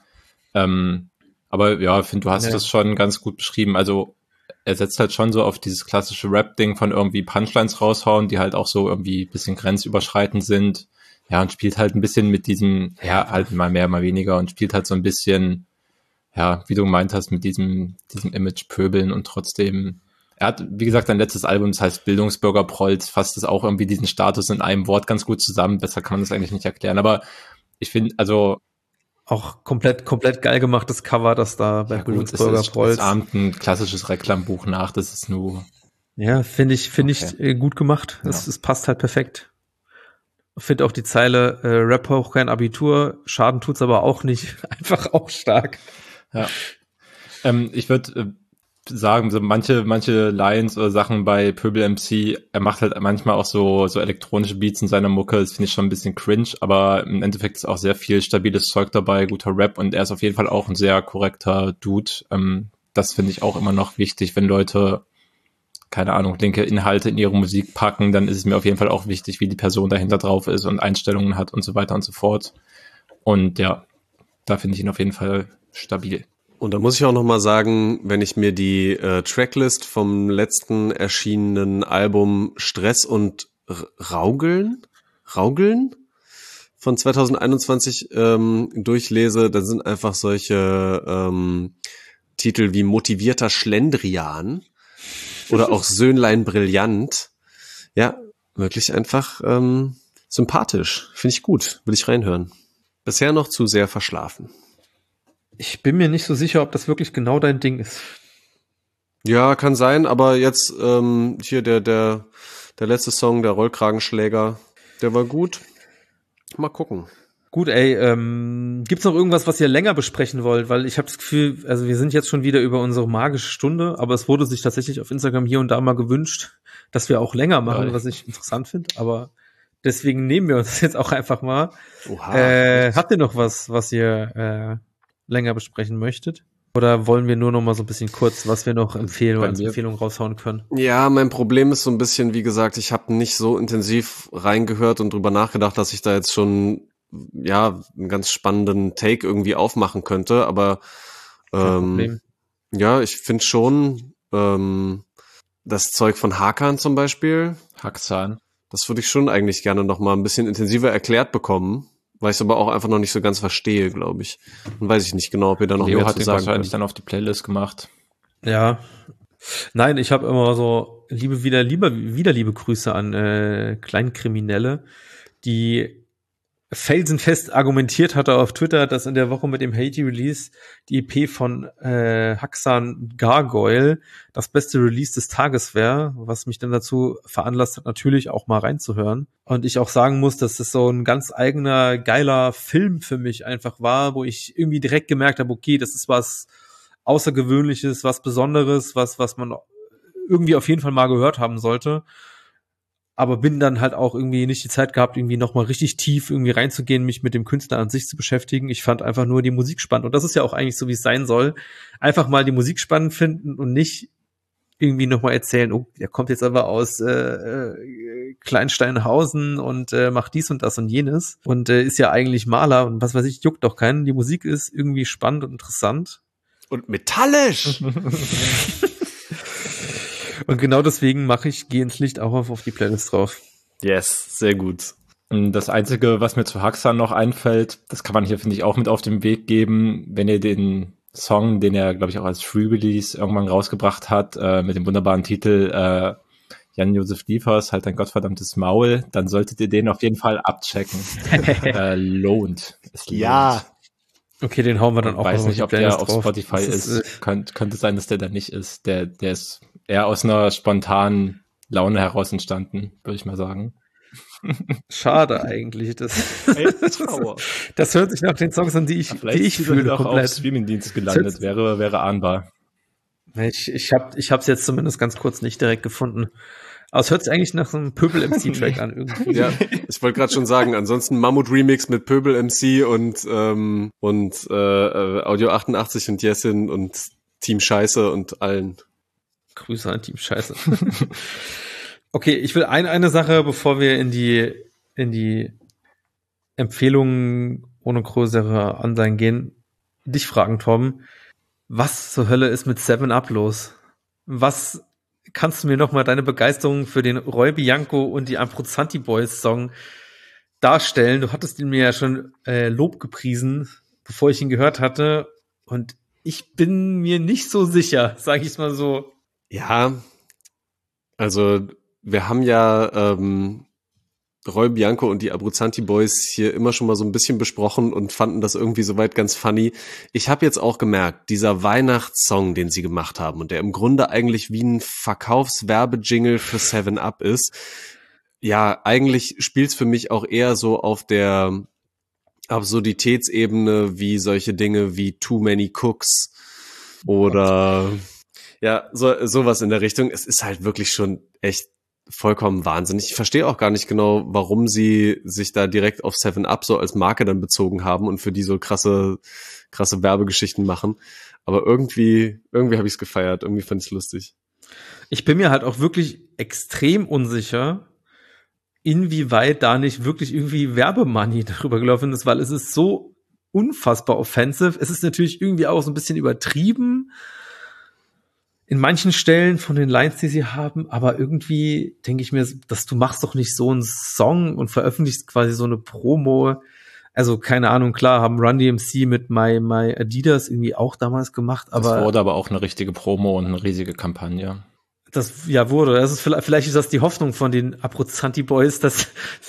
Aber ja, ich finde, du hast das schon ganz gut beschrieben. Also er setzt halt schon so auf dieses klassische Rap-Ding von irgendwie Punchlines raushauen, die halt auch so irgendwie ein bisschen grenzüberschreitend sind. Ja, und spielt halt ein bisschen mit diesem, ja, halt mal mehr, mal weniger und spielt halt so ein bisschen, ja, wie du gemeint hast, mit diesem Image pöbeln und trotzdem, er hat, wie gesagt, sein letztes Album, das heißt Bildungsbürger-Prolls, fasst es auch irgendwie diesen Status in einem Wort ganz gut zusammen. Besser kann man das eigentlich nicht erklären, aber ich finde, also auch komplett geil gemachtes Cover, das da bei Bildungsbürger-Prolls. Das ahmt ein klassisches Reklambuch nach, das ist nur. Ja, finde ich gut gemacht. Ja. Es passt halt perfekt. Ich finde auch die Zeile, Rap auch kein Abitur, Schaden tut's aber auch nicht, einfach auch stark. Ja. Ich würde sagen, so manche Lines oder Sachen bei Pöbel MC, er macht halt manchmal auch so elektronische Beats in seiner Mucke, das finde ich schon ein bisschen cringe, aber im Endeffekt ist auch sehr viel stabiles Zeug dabei, guter Rap und er ist auf jeden Fall auch ein sehr korrekter Dude. Das finde ich auch immer noch wichtig, wenn Leute, keine Ahnung, linke Inhalte in ihre Musik packen, dann ist es mir auf jeden Fall auch wichtig, wie die Person dahinter drauf ist und Einstellungen hat und so weiter und so fort. Und ja, da finde ich ihn auf jeden Fall stabil. Und da muss ich auch noch mal sagen, wenn ich mir die Tracklist vom letzten erschienenen Album Stress und Raugeln von 2021 durchlese, dann sind einfach solche Titel wie Motivierter Schlendrian oder auch Söhnlein brillant. Ja, wirklich einfach sympathisch. Finde ich gut. Will ich reinhören. Bisher noch zu sehr verschlafen. Ich bin mir nicht so sicher, ob das wirklich genau dein Ding ist. Ja, kann sein, aber jetzt hier der letzte Song, der Rollkragenschläger, der war gut. Mal gucken. Gut, ey, gibt's noch irgendwas, was ihr länger besprechen wollt? Weil ich habe das Gefühl, also wir sind jetzt schon wieder über unsere magische Stunde, aber es wurde sich tatsächlich auf Instagram hier und da mal gewünscht, dass wir auch länger machen, was ich interessant finde. Aber deswegen nehmen wir uns das jetzt auch einfach mal. Oha. Habt ihr noch was ihr länger besprechen möchtet? Oder wollen wir nur noch mal so ein bisschen kurz, was wir noch empfehlen oder als Empfehlung raushauen können? Ja, mein Problem ist so ein bisschen, wie gesagt, ich habe nicht so intensiv reingehört und drüber nachgedacht, dass ich da jetzt schon ja einen ganz spannenden Take irgendwie aufmachen könnte, aber ja, ich finde schon das Zeug von Hakan zum Beispiel, Haxan. das würde ich schon eigentlich gerne noch mal ein bisschen intensiver erklärt bekommen, weil ich es aber auch einfach noch nicht so ganz verstehe, glaube ich. Und weiß ich nicht genau, ob ihr da noch Leo mehr hat zu den sagen wahrscheinlich könnt. dann auf die Playlist gemacht. Ja. Nein, ich habe immer so liebe Grüße an Kleinkriminelle, die felsenfest argumentiert hatte auf Twitter, dass in der Woche mit dem Haiti Release die EP von Haxan Gargoyle das beste Release des Tages wäre, was mich dann dazu veranlasst hat, natürlich auch mal reinzuhören. Und ich auch sagen muss, dass das so ein ganz eigener, geiler Film für mich einfach war, wo ich irgendwie direkt gemerkt habe, okay, das ist was Außergewöhnliches, was Besonderes, was man irgendwie auf jeden Fall mal gehört haben sollte. Aber bin dann halt auch irgendwie nicht die Zeit gehabt, irgendwie nochmal richtig tief irgendwie reinzugehen, mich mit dem Künstler an sich zu beschäftigen. Ich fand einfach nur die Musik spannend. Und das ist ja auch eigentlich so, wie es sein soll. Einfach mal die Musik spannend finden und nicht irgendwie nochmal erzählen, oh, der kommt jetzt aber aus Kleinsteinhausen und macht dies und das und jenes. Und ist ja eigentlich Maler und was weiß ich, juckt doch keinen. Die Musik ist irgendwie spannend und interessant. Und metallisch! Und genau deswegen Geh ins Licht auch auf die Playlist drauf. Yes, sehr gut. Das Einzige, was mir zu Haxan noch einfällt, das kann man hier, finde ich, auch mit auf den Weg geben, wenn ihr den Song, den er, glaube ich, auch als Free-Release irgendwann rausgebracht hat, mit dem wunderbaren Titel Jan-Josef Liefers, halt ein gottverdammtes Maul, dann solltet ihr den auf jeden Fall abchecken. Lohnt. Es lohnt. Ja. Okay, den hauen wir dann Ich auch weiß noch nicht, in die ob der Playlist auf drauf. Spotify Das ist. Könnte sein, dass der da nicht ist. Der ist eher aus einer spontanen Laune heraus entstanden, würde ich mal sagen. Schade eigentlich. Das Trauer. hört sich nach den Songs an, die ich Vielleicht ist fühle er auch auf komplett. Streamingdienst gelandet, wäre ahnbar. Ich hab's jetzt zumindest ganz kurz nicht direkt gefunden. Aber es hört sich eigentlich nach so einem Pöbel-MC-Track an irgendwie. Ja, ich wollte gerade schon sagen, ansonsten Mammut-Remix mit Pöbel MC und Audio 88 und Jessin und Team Scheiße und allen. Grüße an Team Scheiße. Okay, ich will eine Sache, bevor wir in die Empfehlungen ohne größere Anleihen gehen, dich fragen, Tom. Was zur Hölle ist mit 7-Up los? Was kannst du mir nochmal deine Begeisterung für den Roy Bianco und die Ambrozanti Boys Song darstellen? Du hattest ihn mir ja schon Lob gepriesen, bevor ich ihn gehört hatte. Und ich bin mir nicht so sicher, sage ich mal so. Ja, also wir haben ja Roy Bianco und die Abruzzanti Boys hier immer schon mal so ein bisschen besprochen und fanden das irgendwie soweit ganz funny. Ich habe jetzt auch gemerkt, dieser Weihnachtssong, den sie gemacht haben und der im Grunde eigentlich wie ein Verkaufswerbejingle für 7-Up ist, ja, eigentlich spielt's für mich auch eher so auf der Absurditätsebene wie solche Dinge wie Too Many Cooks oder ja, sowas in der Richtung. Es ist halt wirklich schon echt vollkommen wahnsinnig. Ich verstehe auch gar nicht genau, warum sie sich da direkt auf 7-Up so als Marke dann bezogen haben und für die so krasse Werbegeschichten machen. Aber irgendwie habe ich es gefeiert. Irgendwie fand ich es lustig. Ich bin mir halt auch wirklich extrem unsicher, inwieweit da nicht wirklich irgendwie Werbemoney darüber gelaufen ist, weil es ist so unfassbar offensive. Es ist natürlich irgendwie auch so ein bisschen übertrieben in manchen Stellen von den Lines, die sie haben, aber irgendwie denke ich mir, dass du machst doch nicht so einen Song und veröffentlichst quasi so eine Promo. Also keine Ahnung, klar, haben Run DMC mit My Adidas irgendwie auch damals gemacht, aber das wurde aber auch eine richtige Promo und eine riesige Kampagne. Das ja wurde. Das ist vielleicht ist das die Hoffnung von den Abruzzanti Boys, dass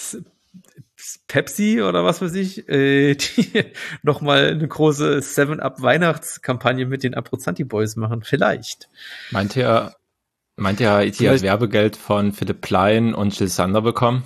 Pepsi oder was weiß ich, die nochmal eine große 7-Up Weihnachtskampagne mit den Abruzzanti Boys machen. Vielleicht. Meint ihr, IT hat Werbegeld von Philipp Plein und Jill Sander bekommen?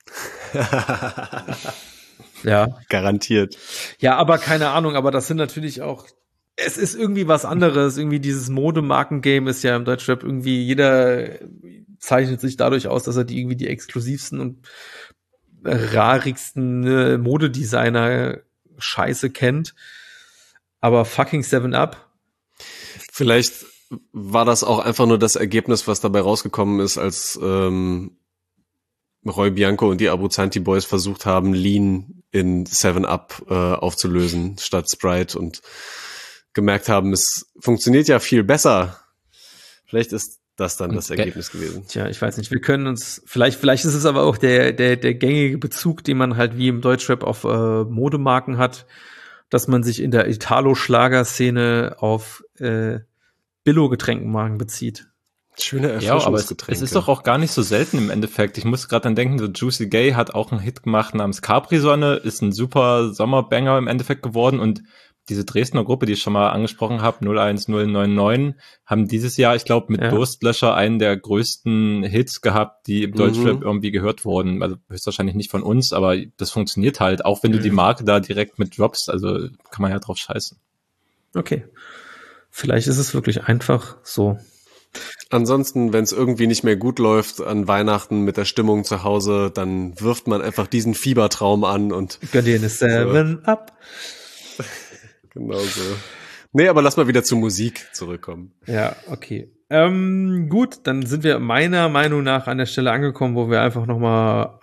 Ja. Garantiert. Ja, aber keine Ahnung, aber das sind natürlich auch, es ist irgendwie was anderes. Irgendwie dieses Modemarken-Game ist ja im Deutschrap irgendwie, jeder zeichnet sich dadurch aus, dass er irgendwie die exklusivsten und rarigsten Modedesigner Scheiße kennt. Aber fucking 7-Up. Vielleicht war das auch einfach nur das Ergebnis, was dabei rausgekommen ist, als Roy Bianco und die Abruzzanti Boys versucht haben, Lean in 7-Up aufzulösen statt Sprite und gemerkt haben, es funktioniert ja viel besser. Vielleicht ist das dann das Ergebnis gewesen. Tja, ich weiß nicht. Wir können uns, vielleicht ist es aber auch der gängige Bezug, den man halt wie im Deutschrap auf Modemarken hat, dass man sich in der Italo-Schlager-Szene auf Billo-Getränkenmarken bezieht. Schöne Ja, aber Erfrischungsgetränke. es ist doch auch gar nicht so selten im Endeffekt. Ich muss gerade dann denken, so Juicy Gay hat auch einen Hit gemacht namens Capri-Sonne, ist ein super Sommerbanger im Endeffekt geworden und diese Dresdner Gruppe, die ich schon mal angesprochen habe, 01099, haben dieses Jahr, ich glaube, mit Durstlöscher einen der größten Hits gehabt, die im Deutschrap irgendwie gehört wurden. Also höchstwahrscheinlich nicht von uns, aber das funktioniert halt, auch wenn du die Marke da direkt mit droppst. Also kann man ja drauf scheißen. Okay. Vielleicht ist es wirklich einfach so. Ansonsten, wenn es irgendwie nicht mehr gut läuft an Weihnachten mit der Stimmung zu Hause, dann wirft man einfach diesen Fiebertraum an und gönn dir eine 7-Up. Genau so. Nee, aber lass mal wieder zur Musik zurückkommen. Ja, okay. Gut, dann sind wir meiner Meinung nach an der Stelle angekommen, wo wir einfach nochmal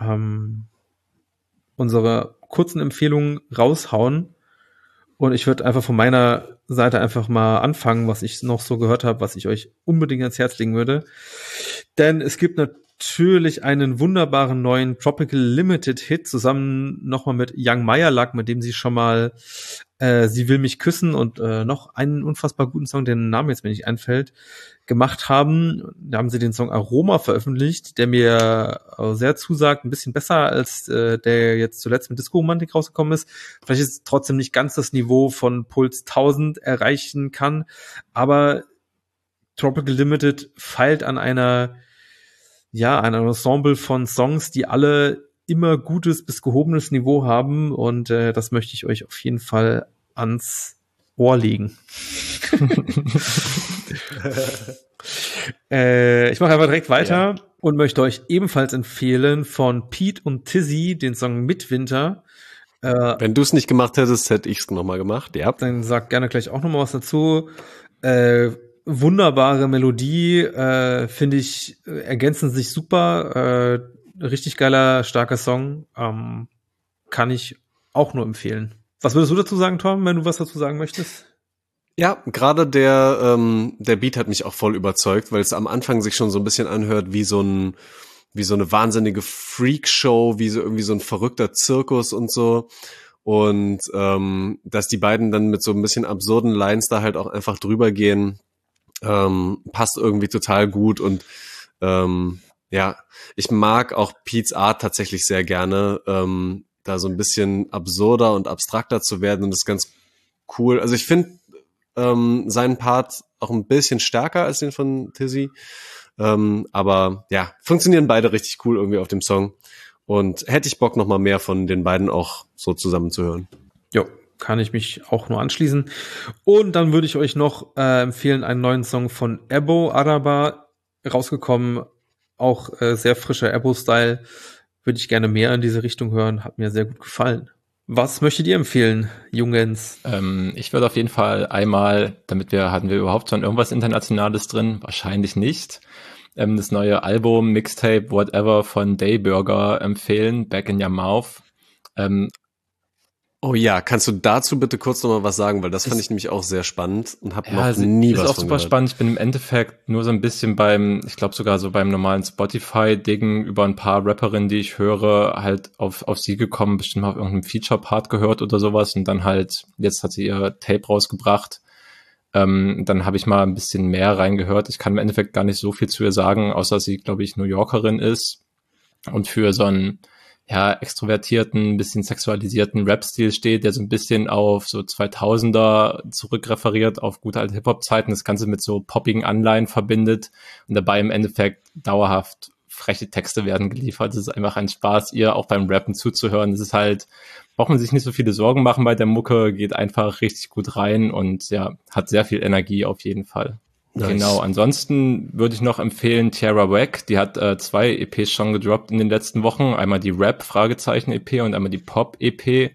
unsere kurzen Empfehlungen raushauen. Und ich würde einfach von meiner Seite einfach mal anfangen, was ich noch so gehört habe, was ich euch unbedingt ans Herz legen würde. Denn es gibt natürlich einen wunderbaren neuen Tropical Limited Hit zusammen nochmal mit Young Meyerlack, mit dem sie schon mal Sie will mich küssen und noch einen unfassbar guten Song, den Namen jetzt mir nicht einfällt, gemacht haben. Da haben sie den Song Aroma veröffentlicht, der mir sehr zusagt, ein bisschen besser als der jetzt zuletzt mit Disco Romantik rausgekommen ist. Vielleicht ist es trotzdem nicht ganz das Niveau von Puls 1000 erreichen kann, aber Tropical Limited feilt an ein Ensemble von Songs, die alle immer gutes bis gehobenes Niveau haben und das möchte ich euch auf jeden Fall ans Ohr legen. Ich mache einfach direkt weiter und möchte euch ebenfalls empfehlen von Pete und Tizzy den Song Midwinter. Wenn du es nicht gemacht hättest, hätte ich es nochmal gemacht, ja. Dann sag gerne gleich auch nochmal was dazu. Wunderbare Melodie, finde ich, ergänzen sich super. Richtig geiler, starker Song. Kann ich auch nur empfehlen. Was würdest du dazu sagen, Tom, wenn du was dazu sagen möchtest? Ja, gerade der Beat hat mich auch voll überzeugt, weil es am Anfang sich schon so ein bisschen anhört wie so eine wahnsinnige Freakshow, wie so irgendwie so ein verrückter Zirkus und so. Und dass die beiden dann mit so ein bisschen absurden Lines da halt auch einfach drüber gehen, passt irgendwie total gut. Und ich mag auch Pete's Art tatsächlich sehr gerne, da so ein bisschen absurder und abstrakter zu werden, und das ist ganz cool. Also ich finde seinen Part auch ein bisschen stärker als den von Tizzy, aber ja, funktionieren beide richtig cool irgendwie auf dem Song, und hätte ich Bock, noch mal mehr von den beiden auch so zusammen zu hören. Jo, kann ich mich auch nur anschließen. Und dann würde ich euch noch empfehlen, einen neuen Song von Ebo Araba, rausgekommen, auch sehr frischer Ebo-Style. Würde ich gerne mehr in diese Richtung hören, hat mir sehr gut gefallen. Was möchtet ihr empfehlen, Jungens? Ich würde auf jeden Fall einmal, hatten wir überhaupt schon irgendwas Internationales drin? Wahrscheinlich nicht. Das neue Album, Mixtape, whatever von Dayburger empfehlen, Back in Your Mouth. Oh ja, kannst du dazu bitte kurz noch mal was sagen, weil das fand ich nämlich auch sehr spannend und habe noch nie was von gehört. Ist auch super spannend. Ich bin im Endeffekt nur so ein bisschen ich glaube sogar so beim normalen Spotify-Dingen über ein paar Rapperinnen, die ich höre, halt auf sie gekommen, bestimmt mal auf irgendeinem Feature-Part gehört oder sowas, und dann halt, jetzt hat sie ihr Tape rausgebracht. Dann habe ich mal ein bisschen mehr reingehört. Ich kann im Endeffekt gar nicht so viel zu ihr sagen, außer dass sie, glaube ich, New Yorkerin ist und für so einen extrovertierten, ein bisschen sexualisierten Rap-Stil steht, der so ein bisschen auf so 2000er zurückreferiert, auf gute alte Hip-Hop-Zeiten, das Ganze mit so poppigen Anleihen verbindet und dabei im Endeffekt dauerhaft freche Texte werden geliefert. Es ist einfach ein Spaß, ihr auch beim Rappen zuzuhören. Es ist halt, braucht man sich nicht so viele Sorgen machen bei der Mucke, geht einfach richtig gut rein und ja, hat sehr viel Energie auf jeden Fall. Nice. Genau, ansonsten würde ich noch empfehlen Tierra Whack, die hat 2 EPs schon gedroppt in den letzten Wochen, einmal die Rap EP und einmal die Pop EP.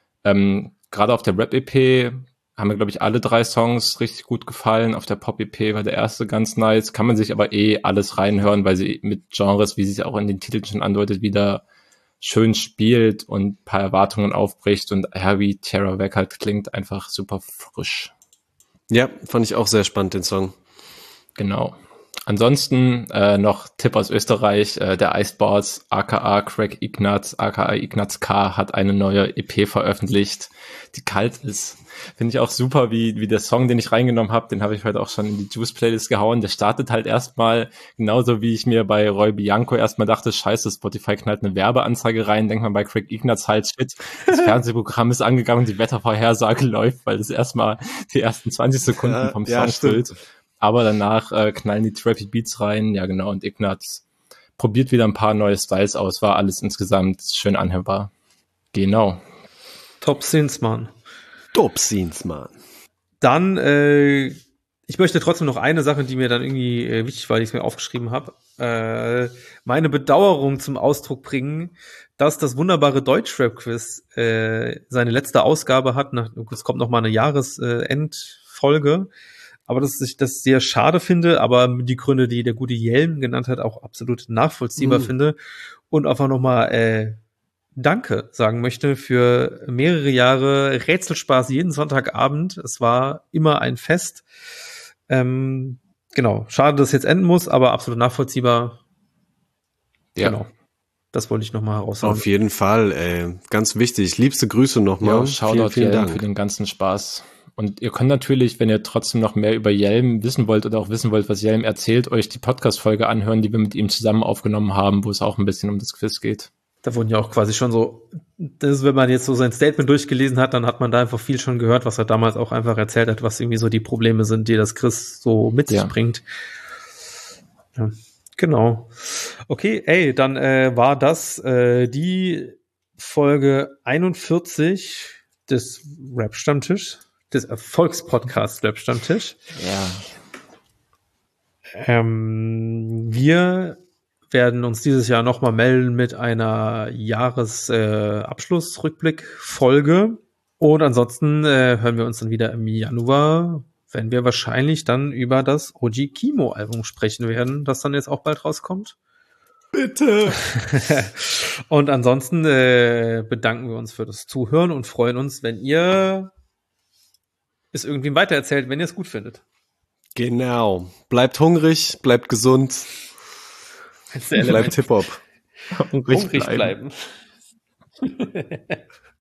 Gerade auf der Rap EP haben mir, glaube ich, alle 3 Songs richtig gut gefallen. Auf der Pop EP war der erste ganz nice, kann man sich aber alles reinhören, weil sie mit Genres, wie sie es ja auch in den Titeln schon andeutet, wieder schön spielt und ein paar Erwartungen aufbricht, und wie Tierra Whack halt klingt, einfach super frisch. Ja, fand ich auch sehr spannend, den Song. Genau. Ansonsten noch Tipp aus Österreich, der Iceboss, aka Craig Ignatz, aka Ignatz K, hat eine neue EP veröffentlicht, die kalt ist. Finde ich auch super, wie der Song, den ich reingenommen habe, den habe ich heute auch schon in die Juice-Playlist gehauen. Der startet halt erstmal genauso, wie ich mir bei Roy Bianco erstmal dachte, scheiße, Spotify knallt eine Werbeanzeige rein, denkt man bei Craig Ignatz halt, shit, das Fernsehprogramm ist angegangen, die Wettervorhersage läuft, weil das erstmal die ersten 20 Sekunden vom Song füllt. Aber danach knallen die Trappy Beats rein, ja genau, und Ignatz probiert wieder ein paar neue Styles aus, war alles insgesamt schön anhörbar. Genau. Top Scenes, Mann. Top Scenes, Mann. Dann, ich möchte trotzdem noch eine Sache, die mir dann irgendwie wichtig war, die ich mir aufgeschrieben habe, meine Bedauerung zum Ausdruck bringen, dass das wunderbare Deutschrap-Quiz seine letzte Ausgabe hat. Es kommt noch mal eine Jahresendfolge. Aber dass ich das sehr schade finde, aber die Gründe, die der gute Jelm genannt hat, auch absolut nachvollziehbar finde. Und einfach nochmal Danke sagen möchte für mehrere Jahre Rätselspaß jeden Sonntagabend. Es war immer ein Fest. Genau, schade, dass es jetzt enden muss, aber absolut nachvollziehbar. Ja. Genau. Das wollte ich nochmal heraushauen. Auf jeden Fall, ey. Ganz wichtig. Liebste Grüße nochmal. Ja, Shoutout vielen Jelm Dank. für den ganzen Spaß. Und ihr könnt natürlich, wenn ihr trotzdem noch mehr über Jelm wissen wollt oder auch wissen wollt, was Jelm erzählt, euch die Podcast-Folge anhören, die wir mit ihm zusammen aufgenommen haben, wo es auch ein bisschen um das Quiz geht. Da wurden ja auch quasi schon so, wenn man jetzt so sein Statement durchgelesen hat, dann hat man da einfach viel schon gehört, was er damals auch einfach erzählt hat, was irgendwie so die Probleme sind, die das Quiz so mit sich bringt. Ja, genau. Okay, ey, dann war das die Folge 41 des Rap-Stammtisch, des Erfolgspodcasts Rap-Stammtisch. Ja. Wir werden uns dieses Jahr nochmal melden mit einer Jahresabschlussrückblick-Folge. Und ansonsten hören wir uns dann wieder im Januar, wenn wir wahrscheinlich dann über das OG Kimo-Album sprechen werden, das dann jetzt auch bald rauskommt. Bitte. Und ansonsten bedanken wir uns für das Zuhören und freuen uns, wenn ihr es irgendwem weitererzählt, wenn ihr es gut findet. Genau. Bleibt hungrig, bleibt gesund. Bleibt Hip-Hop. Hungrig bleiben.